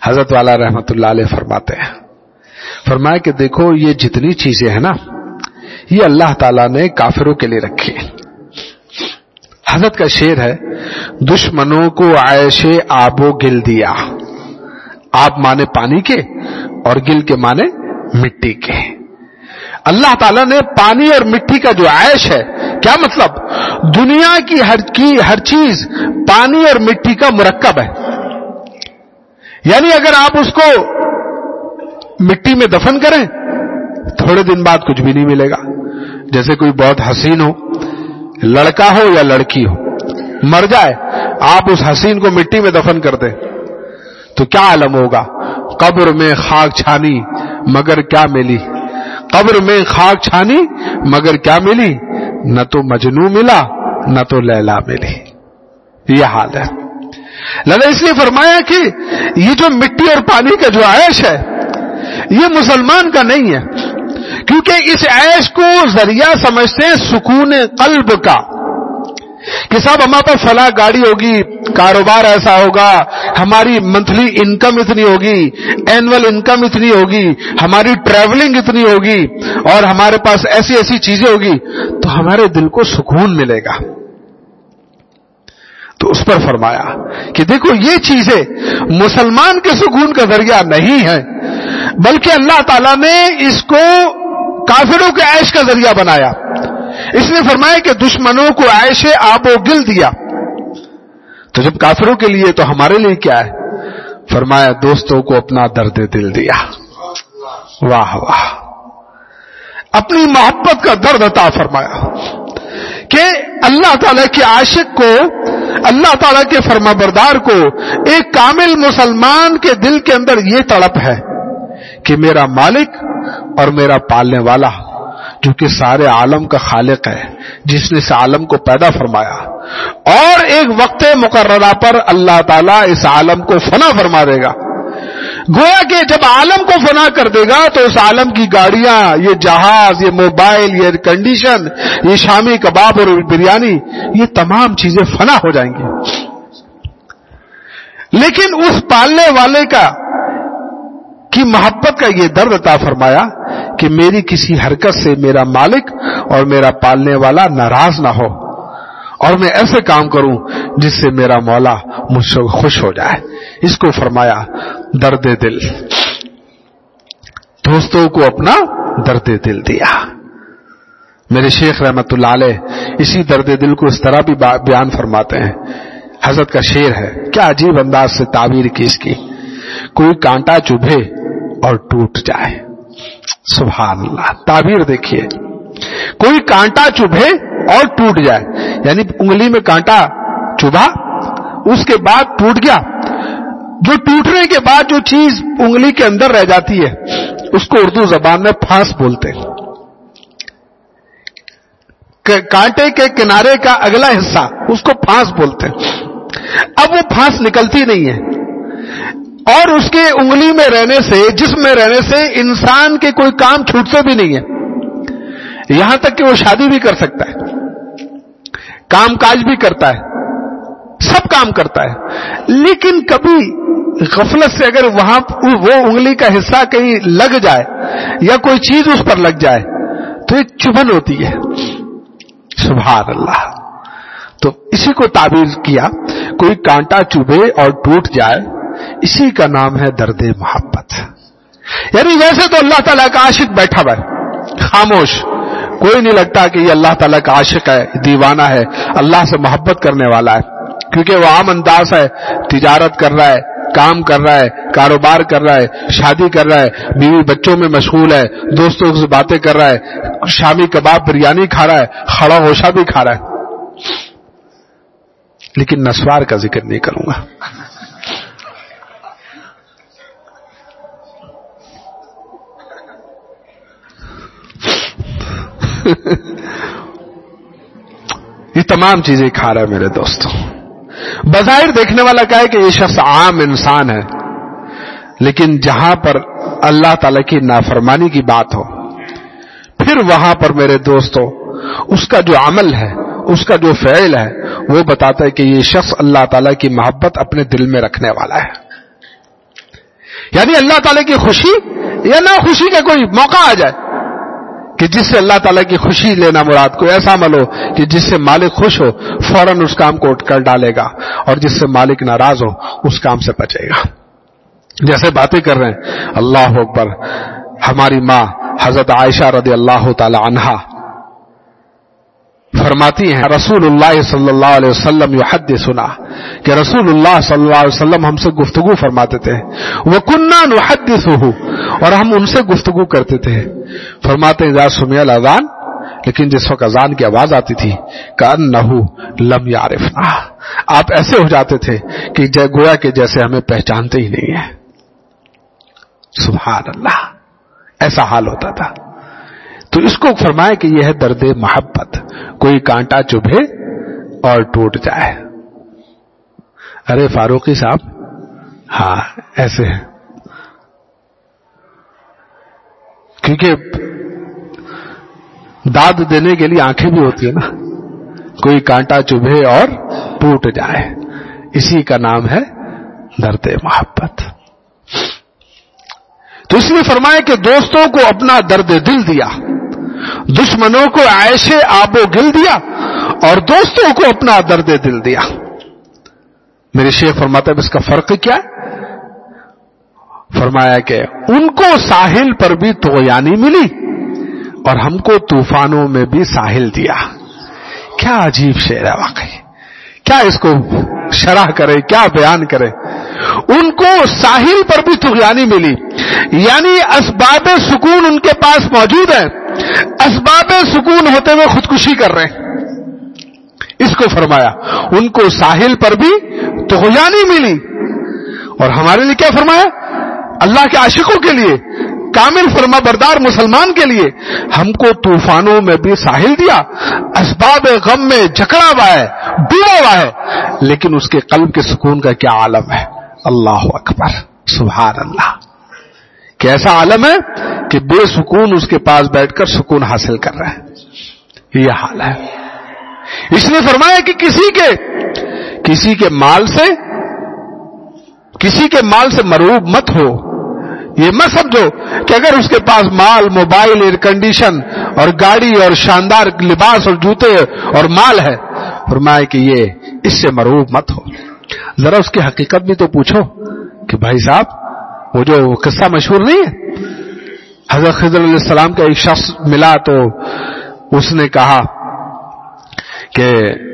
حضرت والا رحمت اللہ علیہ فرماتے ہیں، فرمایا کہ دیکھو یہ جتنی چیزیں ہیں نا یہ اللہ تعالیٰ نے کافروں کے لیے رکھی ہیں۔ حضرت کا شعر ہے، دشمنوں کو عیش آب و گل دیا، آب مانے پانی کے اور گل کے مانے مٹی کے۔ اللہ تعالیٰ نے پانی اور مٹی کا جو عیش ہے، کیا مطلب؟ دنیا کی ہر چیز پانی اور مٹی کا مرکب ہے، یعنی اگر آپ اس کو مٹی میں دفن کریں تھوڑے دن بعد کچھ بھی نہیں ملے گا۔ جیسے کوئی بہت حسین ہو، لڑکا ہو یا لڑکی ہو، مر جائے، آپ اس حسین کو مٹی میں دفن کر دیں تو کیا عالم ہوگا؟ قبر میں خاک چھانی مگر کیا ملی، قبر میں خاک چھانی مگر کیا ملی، نہ تو مجنوں ملا نہ تو لیلا ملی۔ یہ حال ہے۔ لہذا اس لیے فرمایا کہ یہ جو مٹی اور پانی کا جو عیش ہے یہ مسلمان کا نہیں ہے، کیونکہ اس عیش کو ذریعہ سمجھتے ہیں سکون قلب کا، کہ صاحب ہمارے پاس فلاں گاڑی ہوگی، کاروبار ایسا ہوگا، ہماری منتھلی انکم اتنی ہوگی، اینول انکم اتنی ہوگی، ہماری ٹریولنگ اتنی ہوگی اور ہمارے پاس ایسی ایسی چیزیں ہوگی تو ہمارے دل کو سکون ملے گا۔ تو اس پر فرمایا کہ دیکھو یہ چیزیں مسلمان کے سکون کا ذریعہ نہیں ہے، بلکہ اللہ تعالیٰ نے اس کو کافروں کے عیش کا ذریعہ بنایا۔ اس نے فرمایا کہ دشمنوں کو عیش آب و گل دیا، تو جب کافروں کے لیے تو ہمارے لیے کیا ہے؟ فرمایا دوستوں کو اپنا درد دل دیا۔ واہ واہ، اپنی محبت کا درد عطا فرمایا کہ اللہ تعالیٰ کے عاشق کو، اللہ تعالیٰ کے فرما بردار کو، ایک کامل مسلمان کے دل کے اندر یہ تڑپ ہے کہ میرا مالک اور میرا پالنے والا جو کہ سارے عالم کا خالق ہے، جس نے اس عالم کو پیدا فرمایا، اور ایک وقت مقررہ پر اللہ تعالیٰ اس عالم کو فنا فرما دے گا۔ گویا کہ جب عالم کو فنا کر دے گا تو اس عالم کی گاڑیاں، یہ جہاز، یہ موبائل، یہ ایئر کنڈیشن، یہ شامی کباب اور بریانی، یہ تمام چیزیں فنا ہو جائیں گی، لیکن اس پالنے والے کی محبت کا یہ درد عطا فرمایا کہ میری کسی حرکت سے میرا مالک اور میرا پالنے والا ناراض نہ ہو، اور میں ایسے کام کروں جس سے میرا مولا مجھ سے خوش ہو جائے۔ اس کو فرمایا درد دل، دوستوں کو اپنا درد دل دیا۔ میرے شیخ رحمت اللہ علیہ اسی درد دل کو اس طرح بھی بیان فرماتے ہیں۔ حضرت کا شعر ہے، کیا عجیب انداز سے تعبیر کی اس کی، کوئی کانٹا چبھے اور ٹوٹ جائے۔ سبحان اللہ، تعبیر دیکھیے، کوئی کانٹا چبھے اور ٹوٹ جائے، یعنی انگلی میں کانٹا چبھا، اس کے بعد ٹوٹ گیا۔ جو ٹوٹنے کے بعد جو چیز انگلی کے اندر رہ جاتی ہے اس کو اردو زبان میں پھانس بولتے ہیں۔ کانٹے کے کنارے کا اگلا حصہ اس کو پھانس بولتے ہیں۔ اب وہ پھانس نکلتی نہیں ہے، اور اس کے انگلی میں رہنے سے، جسم میں رہنے سے انسان کے کوئی کام چھوٹتے بھی نہیں ہے، یہاں تک کہ وہ شادی بھی کر سکتا ہے، کام کاج بھی کرتا ہے، سب کام کرتا ہے، لیکن کبھی غفلت سے اگر وہاں وہ انگلی کا حصہ کہیں لگ جائے یا کوئی چیز اس پر لگ جائے تو ایک چبھن ہوتی ہے۔ سبحان اللہ، تو اسی کو تعبیر کیا، کوئی کانٹا چبھے اور ٹوٹ جائے، اسی کا نام ہے درد محبت۔ یعنی ویسے تو اللہ تعالیٰ کا عاشق بیٹھا ہوا ہے خاموش، کوئی نہیں لگتا کہ یہ اللہ تعالیٰ کا عاشق ہے، دیوانہ ہے، اللہ سے محبت کرنے والا ہے، کیونکہ وہ عام انداز ہے، تجارت کر رہا ہے، کام کر رہا ہے، کاروبار کر رہا ہے، شادی کر رہا ہے، بیوی بچوں میں مشغول ہے، دوستوں سے باتیں کر رہا ہے، شامی کباب بریانی کھا رہا ہے، کھڑا ہوشا بھی کھا رہا ہے، لیکن نسوار کا ذکر نہیں کروں گا۔ یہ تمام چیزیں کھا رہا ہے میرے دوستوں۔ بظاہر دیکھنے والا کہا ہے کہ یہ شخص عام انسان ہے، لیکن جہاں پر اللہ تعالی کی نافرمانی کی بات ہو، پھر وہاں پر میرے دوستوں اس کا جو عمل ہے، اس کا جو فعل ہے، وہ بتاتا ہے کہ یہ شخص اللہ تعالی کی محبت اپنے دل میں رکھنے والا ہے۔ یعنی اللہ تعالیٰ کی خوشی یا نہ خوشی کا کوئی موقع آ جائے کہ جس سے اللہ تعالیٰ کی خوشی لینا مراد، کوئی ایسا عمل ہو کہ جس سے مالک خوش ہو فوراً اس کام کو اٹھ کر ڈالے گا، اور جس سے مالک ناراض ہو اس کام سے بچے گا. جیسے باتیں کر رہے ہیں، اللہ اکبر. ہماری ماں حضرت عائشہ رضی اللہ تعالی عنہا فرماتی ہیں رسول اللہ صلی اللہ علیہ وسلم یحدثنا، کہ رسول اللہ صلی اللہ علیہ وسلم ہم سے گفتگو فرماتے تھے. وَكُنَّا نُحَدِّثُهُ، اور ہم ان سے گفتگو کرتے تھے. فرماتے ہیں اذا سمع الاذان، لیکن جس وقت اذان کی آواز آتی تھی کأنہ لم یعرفنا، آپ ایسے ہو جاتے تھے کہ گویا کہ جیسے ہمیں پہچانتے ہی نہیں ہیں. سبحان اللہ، ایسا حال ہوتا تھا. تو اس کو فرمایا کہ یہ ہے درد محبت، کوئی کانٹا چبھے اور ٹوٹ جائے. ارے فاروقی صاحب، ہاں ایسے ہے، کیونکہ داد دینے کے لیے آنکھیں بھی ہوتی ہے نا. کوئی کانٹا چبھے اور ٹوٹ جائے، اسی کا نام ہے درد محبت. تو اس نے فرمایا کہ دوستوں کو اپنا درد دل دیا، دشمنوں کو عیش آب و گل دیا، اور دوستوں کو اپنا درد دل دیا. میرے شیخ فرماتا ہے اس کا فرق کیا ہے؟ فرمایا کہ ان کو ساحل پر بھی طغیانی ملی اور ہم کو طوفانوں میں بھی ساحل دیا. کیا عجیب شعر ہے واقعی، کیا اس کو شرح کرے، کیا بیان کرے. ان کو ساحل پر بھی طغیانی ملی، یعنی اسباب سکون ان کے پاس موجود ہے، اسباب سکون ہوتے ہوئے خودکشی کر رہے ہیں. اس کو فرمایا ان کو ساحل پر بھی طغیانی ملی. اور ہمارے لیے کیا فرمایا؟ اللہ کے عاشقوں کے لیے، کامل فرما بردار مسلمان کے لیے ہم کو طوفانوں میں بھی ساحل دیا، اسباب غم میں جکڑا ہوا ہے، ڈوبا ہوا ہے، لیکن اس کے قلب کے سکون کا کیا عالم ہے. اللہ اکبر، سبحان اللہ. کیسا عالم ہے کہ بے سکون اس کے پاس بیٹھ کر سکون حاصل کر رہے ہیں. یہ حال ہے. اس نے فرمایا کہ کسی کے مال سے مرعوب مت ہو. یہ مت سمجھو کہ اگر اس کے پاس مال، موبائل، ایئر کنڈیشن اور گاڑی اور شاندار لباس اور جوتے اور مال ہے، فرمایا کہ یہ اس سے مرعوب مت ہو. ذرا اس کی حقیقت بھی تو پوچھو کہ بھائی صاحب وہ جو قصہ مشہور نہیں ہے، حضرت خضر علیہ السلام کا ایک شخص ملا تو اس نے کہا کہ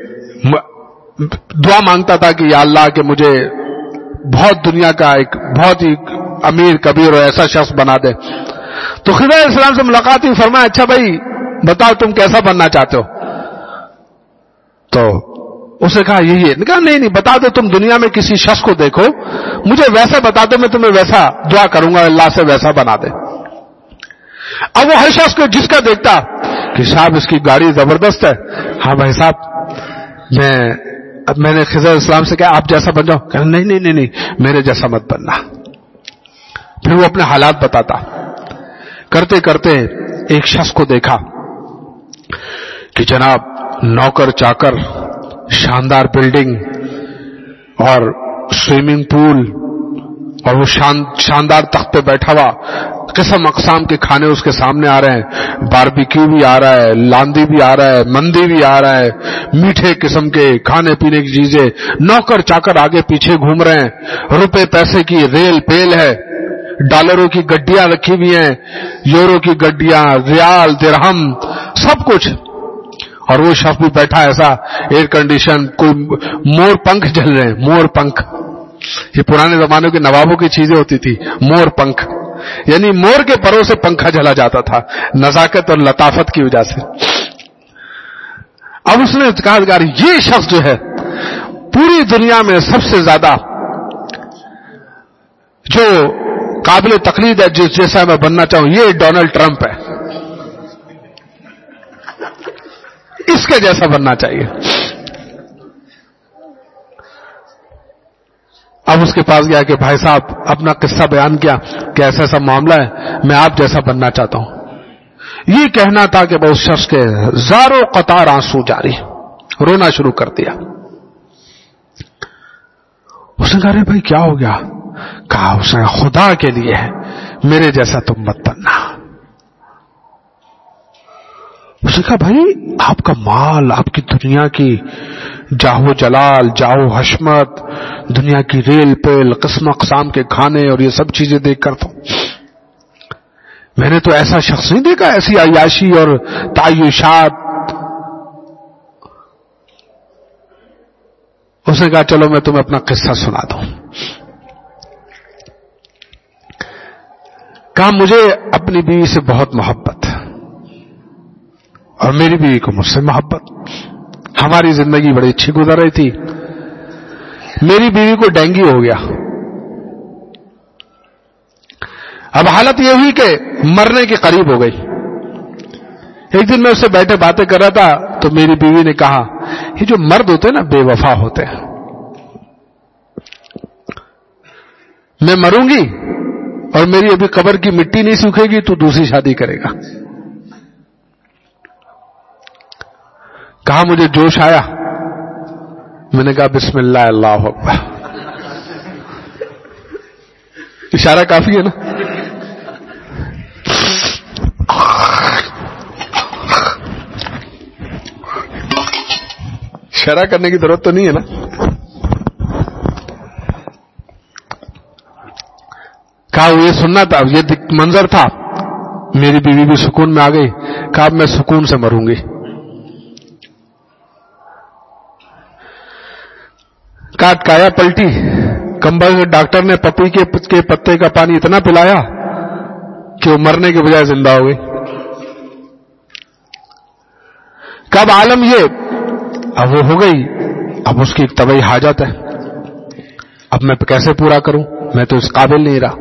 دعا مانگتا تھا کہ یا اللہ کہ مجھے بہت دنیا کا ایک بہت ہی امیر کبیر اور ایسا شخص بنا دے. تو خضر علیہ السلام سے ملاقات ہوئی، فرمایا اچھا بھائی بتاؤ تم کیسا بننا چاہتے ہو. تو اس نے کہا یہی ہے. کہا نہیں بتا دو، تم دنیا میں کسی شخص کو دیکھو، مجھے ویسا بتا دو، میں تمہیں ویسا دعا کروں گا اللہ سے ویسا بنا دے. اب وہ ہر شخص کو جس کا دیکھتا کہ صاحب اس کی گاڑی زبردست ہے، ہاں بھائی صاحب میں نے خضر علیہ السلام سے کہا آپ جیسا بن جاؤ. کہا نہیں میرے جیسا مت بننا. پھر وہ اپنے حالات بتاتا. کرتے کرتے ایک شخص کو دیکھا کہ جناب نوکر چاکر، شاندار بلڈنگ اور سوئمنگ پول اور وہ شاندار تخت پہ بیٹھا ہوا، قسم اقسام کے کھانے اس کے سامنے آ رہے ہیں، باربیکیو بھی آ رہا ہے، لاندی بھی آ رہا ہے، مندی بھی آ رہا ہے، میٹھے قسم کے کھانے پینے کی چیزیں، نوکر چاکر آگے پیچھے گھوم رہے ہیں، روپے پیسے کی ریل پیل ہے، ڈالروں کی گڈیاں رکھی ہوئی ہیں، یورو کی گڈیاں، ریال، درہم، سب کچھ. اور وہ شخص بھی بیٹھا ایسا ایئر کنڈیشن، کوئی مور پنکھ جل رہے ہیں، مور پنکھ. یہ پرانے زمانے کے نوابوں کی چیزیں ہوتی تھی، مور پنکھ، یعنی مور کے پروں سے پنکھا جلا جاتا تھا نزاکت اور لطافت کی وجہ سے. اب اس نے کہا یہ شخص جو ہے پوری دنیا میں سب سے زیادہ جو قابل تقلید ہے، جس جیسا میں بننا چاہوں، یہ ڈونلڈ ٹرمپ ہے، اس کے جیسا بننا چاہیے. اب اس کے پاس گیا کہ بھائی صاحب اپنا قصہ بیان کیا کہ ایسا ایسا معاملہ ہے، میں آپ جیسا بننا چاہتا ہوں. یہ کہنا تھا کہ اس شخص کے زاروں قطار آنسو جاری، رونا شروع کر دیا. اس نے کہا ارے بھائی کیا ہو گیا؟ کہا اس نے خدا کے لیے ہے میرے جیسا تم مت بننا. اس نے کہا بھائی آپ کا مال, آپ کی دنیا کی جاہو جلال, جاہو حشمت, دنیا کی ریل پیل, قسم اقسام کے کھانے اور یہ سب چیزیں دیکھ کر تو میں نے تو ایسا شخص نہیں دیکھا, ایسی عیاشی اور تعیشات. اس نے کہا چلو میں تمہیں اپنا قصہ سنا دوں. کہا مجھے اپنی بیوی سے بہت محبت اور میری بیوی کو مجھ سے محبت. ہماری زندگی بڑی اچھی گزر رہی تھی. میری بیوی کو ڈینگی ہو گیا. اب حالت یہ ہوئی کہ مرنے کے قریب ہو گئی. ایک دن میں اس سے بیٹھے باتیں کر رہا تھا تو میری بیوی نے کہا یہ جو مرد ہوتے ہیں نا بے وفا ہوتے ہیں, میں مروں گی اور میری ابھی قبر کی مٹی نہیں سوکھے گی تو دوسری شادی کرے گا. کہا مجھے جوش آیا, میں نے کہا بسم اللہ اللہ اکبر. اشارہ کافی ہے نا. اشارہ کرنے کی ضرورت تو نہیں ہے نا. کہا وہ یہ سننا تھا, یہ منظر تھا. میری بیوی بھی سکون میں آ گئی. کہا اب میں سکون سے مروں گی. کایا پلٹی. کمبل ڈاکٹر نے پپی کے پتے کا پانی اتنا پلایا کہ وہ مرنے کے بجائے زندہ ہو گئی. کب عالم یہ اب وہ ہو گئی, اب اس کی ایک طبعی حاجت ہے, اب میں کیسے پورا کروں, میں تو اس قابل نہیں رہا.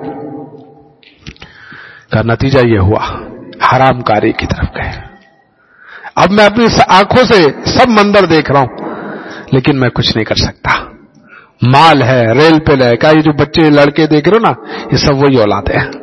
کا نتیجہ یہ ہوا حرام کاری کی طرف گئے. اب میں اپنی آنکھوں سے سب منظر دیکھ رہا ہوں لیکن میں کچھ نہیں کر سکتا. مال ہے, ریل پہ ہے, کہ یہ جو بچے لڑکے دیکھ رہے ہو نا یہ سب وہی اولادیں ہیں.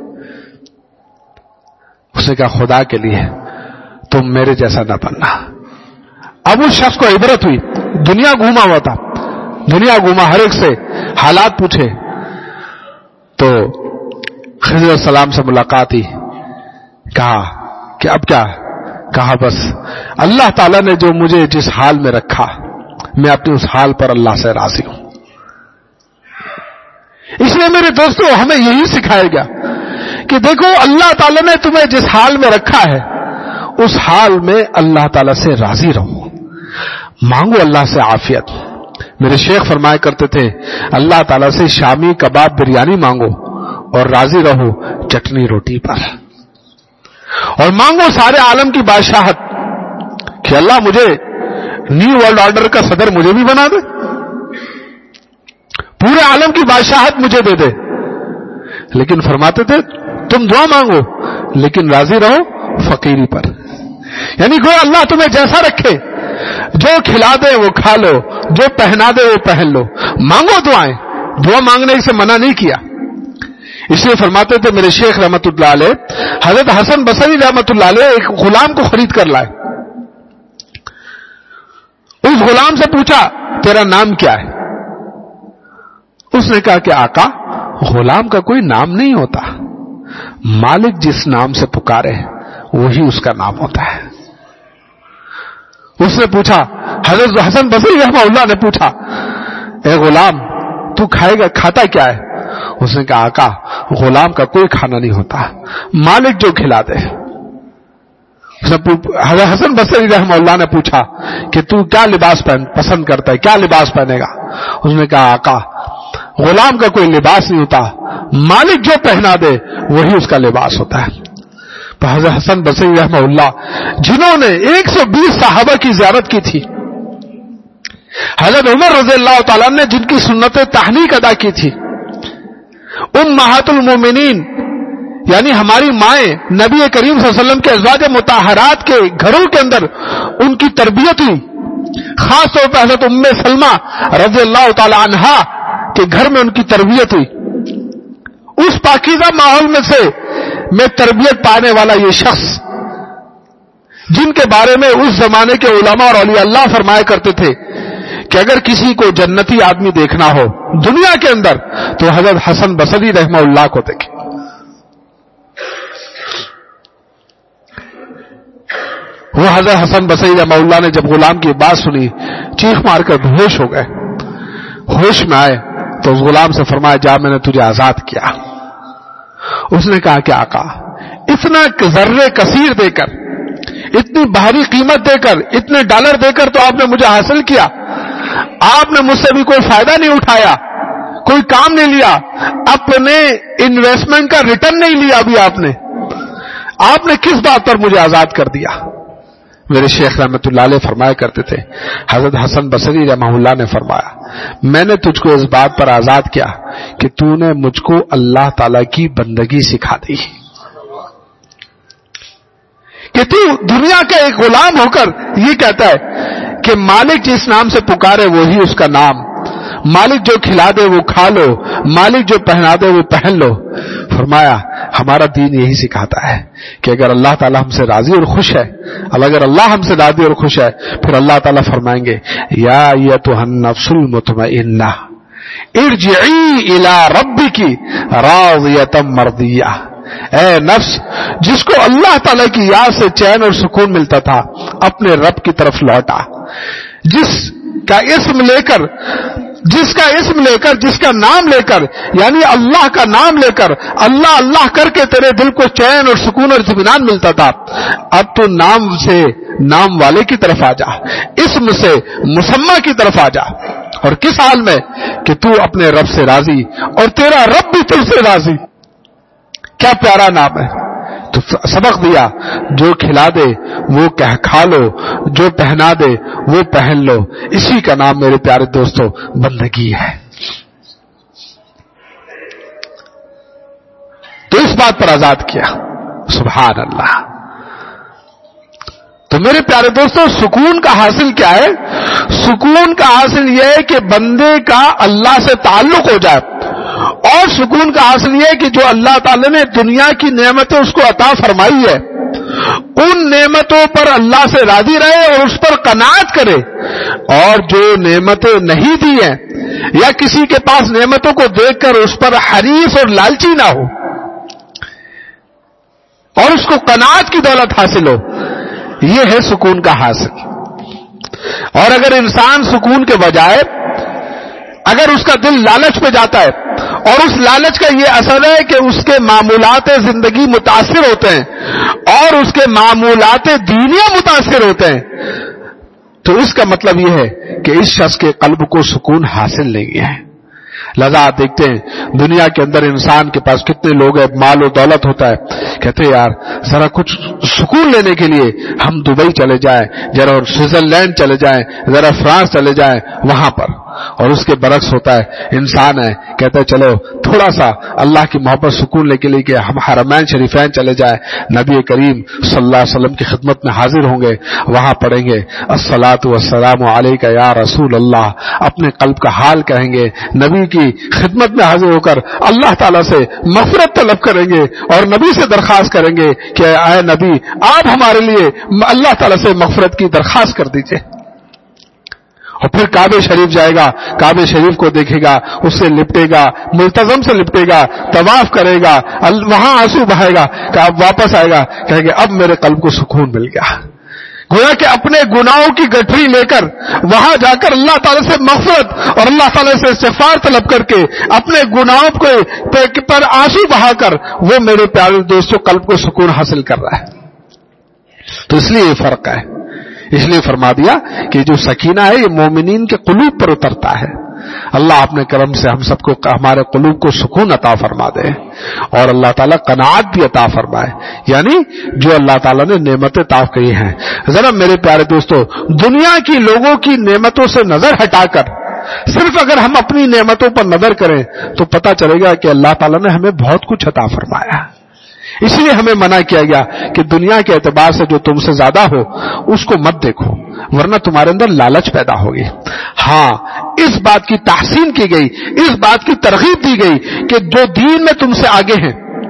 اس نے کہا خدا کے لیے تم میرے جیسا نہ بننا. اب اس شخص کو عبرت ہوئی. دنیا گھوما ہوا تھا, دنیا گھوما, ہر ایک سے حالات پوچھے تو خضر علیہ السلام سے ملاقات ہوئی. کہا کہ اب کیا؟ کہا بس اللہ تعالیٰ نے جو مجھے جس حال میں رکھا میں اپنے اس حال پر اللہ سے راضی ہوں. اس لیے میرے دوستو ہمیں یہی سکھایا گیا کہ دیکھو اللہ تعالیٰ نے تمہیں جس حال میں رکھا ہے اس حال میں اللہ تعالیٰ سے راضی رہو. مانگو اللہ سے عافیت. میرے شیخ فرمایا کرتے تھے اللہ تعالیٰ سے شامی کباب بریانی مانگو اور راضی رہو چٹنی روٹی پر. اور مانگو سارے عالم کی بادشاہت کہ اللہ مجھے نیو ورلڈ آرڈر کا صدر مجھے بھی بنا دے, پورے عالم کی بادشاہت مجھے دے دے. لیکن فرماتے تھے تم دعا مانگو لیکن راضی رہو فقیری پر. یعنی کوئی اللہ تمہیں جیسا رکھے, جو کھلا دے وہ کھا لو, جو پہنا دے وہ پہن لو. مانگو دعائیں, دعا مانگنے سے منع نہیں کیا. اس لیے فرماتے تھے میرے شیخ رحمت اللہ علیہ, حضرت حسن بصری رحمت اللہ علیہ ایک غلام کو خرید کر لائے. اس غلام سے پوچھا تیرا نام کیا ہے؟ اس نے کہا کہ آقا غلام کا کوئی نام نہیں ہوتا, مالک جس نام سے پکارے وہی اس کا نام ہوتا ہے. اس نے پوچھا, حضرت حسن بصری رحمہ اللہ نے پوچھا اے غلام تو کھائے گا, کھاتا کیا ہے؟ اس نے کہا آقا غلام کا کوئی کھانا نہیں ہوتا, مالک جو کھلا دے. حضرت حسن بصری رحمہ اللہ نے پوچھا کہ تو کیا لباس پسند کرتا ہے, کیا لباس پہنے گا؟ اس نے کہا آقا غلام کا کوئی لباس نہیں ہوتا, مالک جو پہنا دے وہی اس کا لباس ہوتا ہے. حضرت حسن بصری رحمہ اللہ جنہوں نے 120 صحابہ کی زیارت کی تھی, حضرت عمر رضی اللہ تعالیٰ نے جن کی سنت تحنیک ادا کی تھی, امہات المومنین یعنی ہماری مائیں نبی کریم صلی اللہ علیہ وسلم کے ازواج مطہرات کے گھروں کے اندر ان کی تربیت ہوئی. خاص طور پر حضرت ام سلمہ رضی اللہ تعالی عنہا کے گھر میں ان کی تربیت ہوئی. اس پاکیزہ ماحول میں تربیت پانے والا یہ شخص جن کے بارے میں اس زمانے کے علماء اور اولیاء اللہ فرمایا کرتے تھے کہ اگر کسی کو جنتی آدمی دیکھنا ہو دنیا کے اندر تو حضرت حسن بصری رحمہ اللہ کو دیکھے. وہ حضرت حسن بصری رحمہ اللہ نے جب غلام کی بات سنی چیخ مار کر ہوش ہو گئے. ہوش میں آئے تو اس غلام سے فرمایا جا میں نے تجھے آزاد کیا. اس نے کہا کہ آقا اتنا ذرے کثیر دے کر, اتنی بھاری قیمت دے کر, اتنے ڈالر دے کر تو آپ نے مجھے حاصل کیا, آپ نے مجھ سے بھی کوئی فائدہ نہیں اٹھایا, کوئی کام نہیں لیا, اپنے انویسٹمنٹ کا ریٹرن نہیں لیا ابھی آپ نے کس بات پر مجھے آزاد کر دیا. میرے شیخ رحمت اللہ علیہ فرمایا کرتے تھے, حضرت حسن بصری رحمہ اللہ نے فرمایا میں نے تجھ کو اس بات پر آزاد کیا کہ تو نے مجھ کو اللہ تعالی کی بندگی سکھا دی, کہ تو دنیا کا ایک غلام ہو کر یہ کہتا ہے کہ مالک جس نام سے پکارے وہی اس کا نام, مالک جو کھلا دے وہ کھا لو, مالک جو پہنا دے وہ پہن لو. فرمایا ہمارا دین یہی سکھاتا ہے کہ اگر اللہ تعالی ہم سے راضی اور خوش ہے, اگر اللہ ہم سے راضی اور خوش ہے پھر اللہ تعالیٰ فرمائیں گے یا ایتھا النفس المطمئنہ ارجعی الی ربک راضیۃ مرضیہ. اے نفس جس کو اللہ تعالیٰ کی یاد سے چین اور سکون ملتا تھا اپنے رب کی طرف لوٹا, جس کا اسم لے کر, جس کا نام لے کر, یعنی اللہ کا نام لے کر اللہ اللہ کر کے تیرے دل کو چین اور سکون اور اطمینان ملتا تھا, اب تو نام سے نام والے کی طرف آ جا, اسم سے مسمى کی طرف آ جا. اور کس حال میں کہ تو اپنے رب سے راضی اور تیرا رب بھی تجھ سے راضی. کیا پیارا نام ہے. تو سبق دیا جو کھلا دے وہ کھا لو, جو پہنا دے وہ پہن لو, اسی کا نام میرے پیارے دوستو بندگی ہے. تو اس بات پر آزاد کیا. سبحان اللہ. تو میرے پیارے دوستو سکون کا حاصل کیا ہے؟ سکون کا حاصل یہ ہے کہ بندے کا اللہ سے تعلق ہو جائے, اور سکون کا حاصل یہ ہے کہ جو اللہ تعالی نے دنیا کی نعمتیں اس کو عطا فرمائی ہے ان نعمتوں پر اللہ سے راضی رہے اور اس پر قناعت کرے, اور جو نعمتیں نہیں دی ہیں یا کسی کے پاس نعمتوں کو دیکھ کر اس پر حریص اور لالچی نہ ہو اور اس کو قناعت کی دولت حاصل ہو, یہ ہے سکون کا حاصل. اور اگر انسان سکون کے بجائے اگر اس کا دل لالچ پہ جاتا ہے اور اس لالچ کا یہ اثر ہے کہ اس کے معمولات زندگی متاثر ہوتے ہیں اور اس کے معمولات دینیا متاثر ہوتے ہیں, تو اس کا مطلب یہ ہے کہ اس شخص کے قلب کو سکون حاصل نہیں ہے. لہذا آپ دیکھتے ہیں دنیا کے اندر انسان کے پاس کتنے لوگ ہیں, مال و دولت ہوتا ہے, کہتے ہیں یار ذرا کچھ سکون لینے کے لیے ہم دبئی چلے جائیں, ذرا سوئٹزرلینڈ چلے جائیں, ذرا فرانس چلے جائیں وہاں پر. اور اس کے برعکس ہوتا ہے, انسان ہے کہتا ہے چلو تھوڑا سا اللہ کی محبت سکون لے کے لیے کہ ہم حرمین شریفین چلے جائیں, نبی کریم صلی اللہ علیہ وسلم کی خدمت میں حاضر ہوں گے, وہاں پڑھیں گے الصلاۃ والسلام علیک یا رسول اللہ, اپنے قلب کا حال کہیں گے, نبی کی خدمت میں حاضر ہو کر اللہ تعالیٰ سے مغفرت طلب کریں گے اور نبی سے درخواست کریں گے کہ اے نبی آپ ہمارے لیے اللہ تعالیٰ سے مغفرت کی درخواست کر دیجئے. اور پھر کعبہ شریف جائے گا, کعبہ شریف کو دیکھے گا, اس سے لپٹے گا, ملتزم سے لپٹے گا, طواف کرے گا, وہاں آنسو بہائے گا, کہ اب واپس آئے گا کہے گا اب میرے قلب کو سکون مل گیا. گویا کہ اپنے گناہوں کی گٹھری لے کر وہاں جا کر اللہ تعالیٰ سے مغفرت اور اللہ تعالیٰ سے استغفار طلب کر کے اپنے گناہوں پر آنسو بہا کر وہ میرے پیارے دوستوں قلب کو سکون حاصل کر رہا ہے. تو اس لیے یہ فرق ہے, اس لیے فرما دیا کہ جو سکینہ ہے یہ مومنین کے قلوب پر اترتا ہے. اللہ اپنے کرم سے ہم سب کو ہمارے قلوب کو سکون عطا فرما دے اور اللہ تعالیٰ قناعت بھی عطا فرمائے, یعنی جو اللہ تعالیٰ نے نعمتیں عطا کی ہیں. ذرا میرے پیارے دوستو دنیا کی لوگوں کی نعمتوں سے نظر ہٹا کر صرف اگر ہم اپنی نعمتوں پر نظر کریں تو پتہ چلے گا کہ اللہ تعالیٰ نے ہمیں بہت کچھ عطا فرمایا. اس لیے ہمیں منع کیا گیا کہ دنیا کے اعتبار سے جو تم سے زیادہ ہو اس کو مت دیکھو ورنہ تمہارے اندر لالچ پیدا ہوگی. ہاں اس بات کی تحسین کی گئی, اس بات کی ترغیب دی گئی کہ جو دین میں تم سے آگے ہیں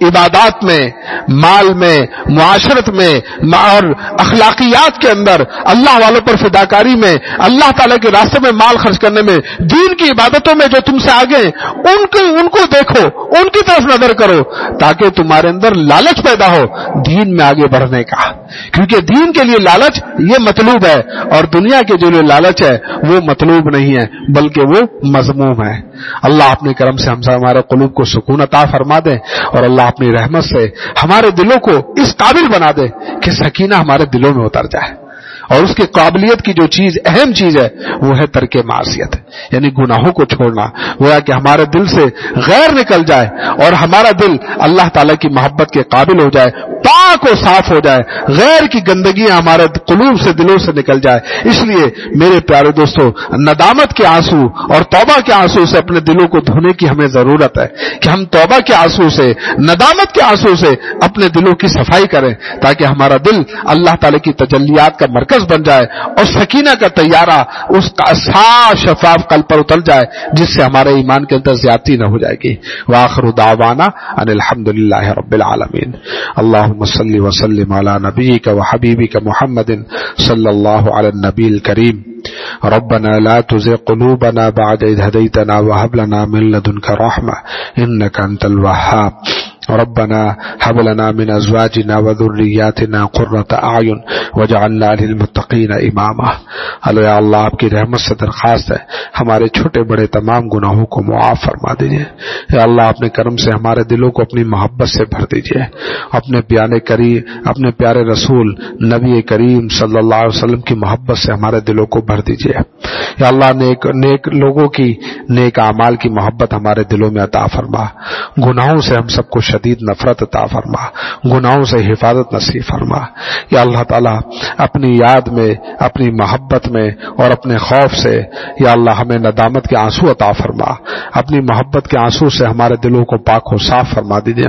عبادات میں، مال میں، معاشرت میں اور اخلاقیات کے اندر، اللہ والوں پر فداکاری میں، اللہ تعالیٰ کے راستے میں مال خرچ کرنے میں، دین کی عبادتوں میں جو تم سے آگے ان کو دیکھو، ان کی طرف نظر کرو، تاکہ تمہارے اندر لالچ پیدا ہو دین میں آگے بڑھنے کا، کیونکہ دین کے لیے لالچ یہ مطلوب ہے، اور دنیا کے جو لالچ ہے وہ مطلوب نہیں ہے بلکہ وہ مذموم ہے۔ اللہ اپنے کرم سے ہمارے قلوب کو سکون عطا فرما دے، اور اللہ اپنی رحمت سے ہمارے دلوں کو اس قابل بنا دے کہ سکینہ ہمارے دلوں میں اتر جائے، اور اس کی قابلیت کی جو چیز، اہم چیز ہے، وہ ہے ترک معصیت، یعنی گناہوں کو چھوڑنا، وہ ہے کہ ہمارے دل سے غیر نکل جائے اور ہمارا دل اللہ تعالیٰ کی محبت کے قابل ہو جائے، پاک و صاف ہو جائے، غیر کی گندگیاں ہمارے قلوب سے، دلوں سے نکل جائے۔ اس لیے میرے پیارے دوستو، ندامت کے آنسو اور توبہ کے آنسو سے اپنے دلوں کو دھونے کی ہمیں ضرورت ہے کہ ہم توبہ کے آنسو سے، ندامت کے آنسو سے اپنے دلوں کی صفائی کریں، تاکہ ہمارا دل اللہ تعالیٰ کی تجلیات کا مرکز بن جائے اور سکینہ کا طیارہ اس کا صاف شفاف قلب پر اتر جائے، جس سے ہمارے ایمان کے اندر زیادتی نہ ہو جائے گی۔ وآخر دعوانا ان الحمدللہ رب العالمین۔ اللہم صلی وسلم علی نبیک وحبیبک محمد صلی اللہ علی النبی الکریم۔ ربنا لا تزغ قلوبنا بعد إذ هديتنا وهب لنا من لدنك رحمة إنك أنت الوهاب۔ ربنا هب لنا من ازواجنا وذرياتنا قرة اعین واجعلنا للمتقین اماما۔ یا اللہ، آپ کی رحمت سے درخواست ہے ہمارے چھوٹے بڑے تمام گناہوں کو معاف فرما دیجیے۔ یا اللہ، اپنے کرم سے ہمارے دلوں کو اپنی محبت سے بھر دیجیے، اپنے پیارے رسول نبی کریم صلی اللہ علیہ وسلم کی محبت سے ہمارے دلوں کو بھر دیجیے۔ یا اللہ، نیک لوگوں کی، نیک اعمال کی محبت ہمارے دلوں میں عطا فرما، گناہوں سے ہم سب کو شدید نفرت عطا فرما، گناہوں سے حفاظت نصیب فرما۔ یا اللہ تعالیٰ، اپنی یاد میں، اپنی محبت میں اور اپنے خوف سے یا اللہ ہمیں ندامت کے آنسو عطا فرما، اپنی محبت کے آنسو سے ہمارے دلوں کو پاک و صاف فرما دیجیے،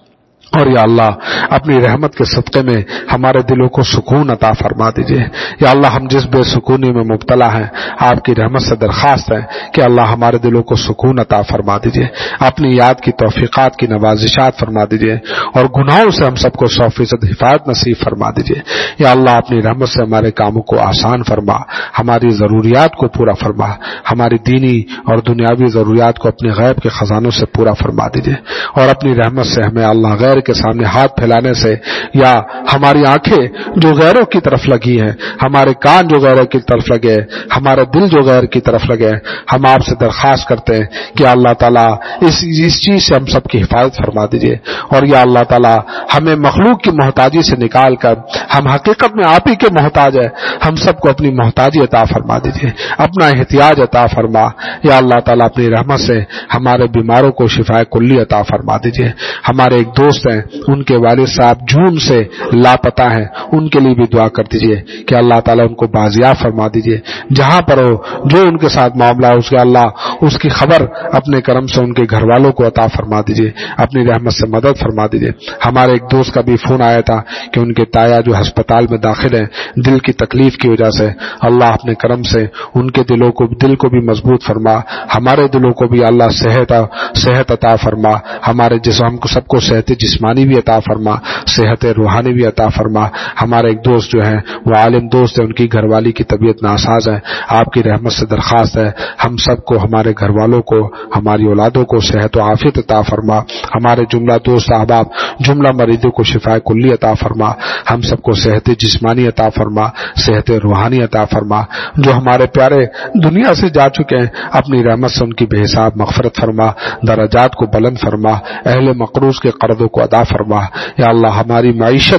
اور یا اللہ اپنی رحمت کے صدقے میں ہمارے دلوں کو سکون عطا فرما دیجیے۔ یا اللہ، ہم جس بے سکونی میں مبتلا ہیں، آپ کی رحمت سے درخواست ہے کہ اللہ ہمارے دلوں کو سکون عطا فرما دیجیے، اپنی یاد کی توفیقات کی نوازشات فرما دیجیے، اور گناہوں سے ہم سب کو 100% حفاظت نصیب فرما دیجیے۔ یا اللہ، اپنی رحمت سے ہمارے کاموں کو آسان فرما، ہماری ضروریات کو پورا فرما، ہماری دینی اور دنیاوی ضروریات کو اپنے غیب کے خزانوں سے پورا فرما دیجیے، اور اپنی رحمت سے ہمیں اللہ غیر کے سامنے ہاتھ پھیلانے سے، یا ہماری آنکھیں جو غیروں کی طرف لگی ہیں، ہمارے کان جو غیروں کی طرف لگے، ہمارا دل جو غیر کی طرف لگے، ہم آپ سے درخواست کرتے ہیں کہ اللہ تعالیٰ اس چیز سے ہم سب کی حفاظت فرما دیجیے، اور یا اللہ تعالیٰ ہمیں مخلوق کی محتاجی سے نکال کر ہم حقیقت میں آپ ہی کے محتاج ہیں، ہم سب کو اپنی محتاجی عطا فرما دیجیے، اپنا احتیاج عطا فرما۔ یا اللہ تعالیٰ اپنی رحمت سے ہمارے بیماروں کو شفاء کلی عطا فرما دیجیے۔ ہمارے ایک دوست ہیں، ان کے والد صاحب جون سے لاپتہ ہیں، ان کے لیے بھی دعا کر دیجیے کہ اللہ تعالیٰ ان کو بازیاب فرما دیجیے، جہاں پر ہو جو ان کے ساتھ معاملہ ہو، اس کے اللہ اس کی خبر اپنے کرم سے ان کے گھر والوں کو عطا فرما دیجیے، اپنی رحمت سے مدد فرما دیجیے۔ ہمارے ایک دوست کا بھی فون آیا تھا کہ ان کے تایا جو ہسپتال میں داخل ہیں دل کی تکلیف کی وجہ سے، اللہ اپنے کرم سے ان کے دل کو بھی مضبوط فرما، ہمارے دلوں کو بھی اللہ صحت عطا فرما، ہمارے جسم کو سب کو صحت جسمانی بھی عطا فرما، صحت روحانی بھی عطا فرما۔ ہمارے ایک دوست جو ہیں وہ عالم دوست ہیں، ان کی گھر والی کی طبیعت ناساز ہے، آپ کی رحمت سے درخواست ہے ہم سب کو، ہمارے گھر والوں کو، ہماری اولادوں کو صحت و عافیت عطا فرما، ہمارے جملہ دوست احباب جملہ مریضوں کو شفاء کلی عطا فرما، ہم سب کو صحت جسمانی عطا فرما، صحت روحانی عطا فرما۔ جو ہمارے پیارے دنیا سے جا چکے ہیں، اپنی رحمت سے ان کی بے حساب مغفرت فرما، درجات کو بلند فرما، اہل مقروض کے قرضوں کو ادا فرما۔ یا اللہ ہماری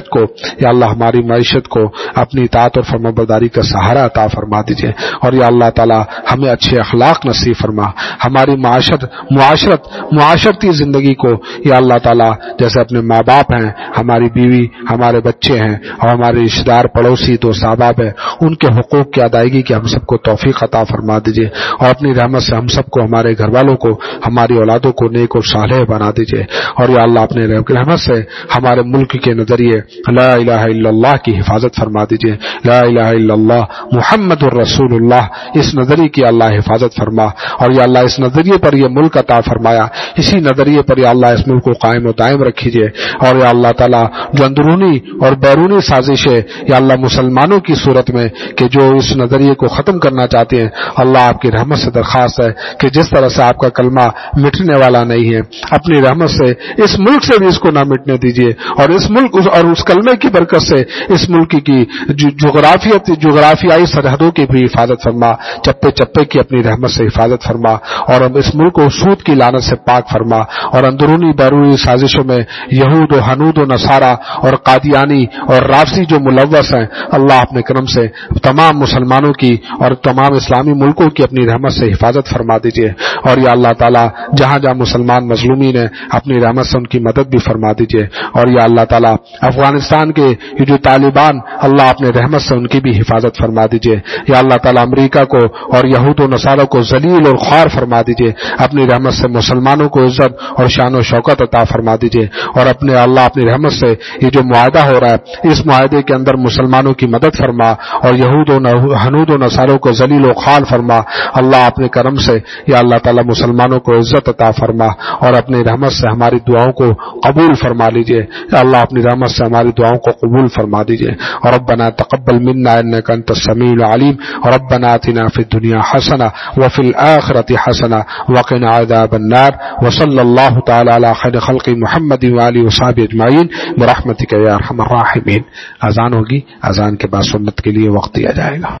معیشت کو اپنی اطاعت اور فرمانبرداری کا سہارا عطا فرما دیجیے، اور یا اللہ تعالی ہمیں اچھے اخلاق نصیب فرما، ہماری معاشرتی زندگی کو یا اللہ تعالی جیسے اپنے ماں باپ ہیں، ہماری بیوی، ہمارے بچے ہیں، اور ہمارے رشتہ دار، پڑوسی، دوست احباب ہیں، ان کے حقوق کی ادائیگی کی ہم سب کو توفیق عطا فرما دیجیے، اور اپنی رحمت سے ہم سب کو، ہمارے گھر والوں کو، ہماری اولادوں کو نیک اور صالح بنا دیجیے، اور یا اللہ اپنے رحمت سے ہمارے ملک کے نظریے لا الہ الا اللہ کی حفاظت فرما دیجئے، لا الہ الا اللہ محمد الرسول اللہ، اس نظریے کی اللہ حفاظت فرما، اور یا اللہ اس نظریے پر یہ ملک عطا فرمایا، اسی نظریے پر یا اللہ اس ملک کو قائم و دائم رکھیجئے، اور یا اللہ تعالیٰ جو اندرونی اور بیرونی سازشیں یا اللہ مسلمانوں کی صورت میں کہ جو اس نظریے کو ختم کرنا چاہتے ہیں، اللہ آپ کی رحمت سے درخواست ہے کہ جس طرح سے آپ کا کلمہ مٹنے والا نہیں ہے، اپنی رحمت سے اس ملک سے بھی اس کو نہ مٹنے دیجیے، اور اس ملک اور اس کلمے کی برکت سے اس ملک کی جغرافیائی سرحدوں کی بھی حفاظت فرما، چپے چپے کی اپنی رحمت سے حفاظت فرما، اور اس ملک کو سود کی لعنت سے پاک فرما، اور اندرونی بیرونی سازشوں میں یہود و ہنود و نصارہ اور قادیانی اور رافضی جو ملوث ہیں، اللہ اپنے کرم سے تمام مسلمانوں کی اور تمام اسلامی ملکوں کی اپنی رحمت سے حفاظت فرما دیجیے، اور یا اللہ تعالیٰ جہاں جہاں مسلمان مظلومین ہیں اپنی رحمت سے ان کی مدد بھی فرما دیجیے، اور یا اللہ تعالیٰ افغانستان کے یہ جو طالبان، اللہ اپنے رحمت سے ان کی بھی حفاظت فرما دیجیے، یا اللہ تعالیٰ امریکہ کو اور یہود و نصارہ کو ذلیل اور خوار فرما دیجیے، اپنی رحمت سے مسلمانوں کو عزت اور شان و شوکت عطا فرما دیجیے، اور اپنے اللہ اپنی رحمت سے یہ جو معاہدہ ہو رہا ہے اس معاہدے کے اندر مسلمانوں کی مدد فرما، اور یہود و ہنود و نصاروں کو ذلیل و خوار فرما، اللہ اپنے کرم سے یا اللہ تعالیٰ مسلمانوں کو عزت عطا فرما، اور اپنی رحمت سے ہماری دعاؤں کو قبول فرما لیجیے، یا اللہ اپنی رحمت سے ہماری دعاؤں کو قبول فرما دیجیے، اور ربنا تقبل منا انک انت السمیع العلیم، اور ربنا آتنا فی الدنیا حسنہ وفی الآخرۃ حسنہ وقنا عذاب النار، وصلی اللہ تعالی علی خیر خلق محمد وآلہ وصحبہ اجمعین برحمتک یا ارحم الراحمین۔ اذان ہوگی، اذان کے بعد سنت کے لیے وقت دیا جائے گا۔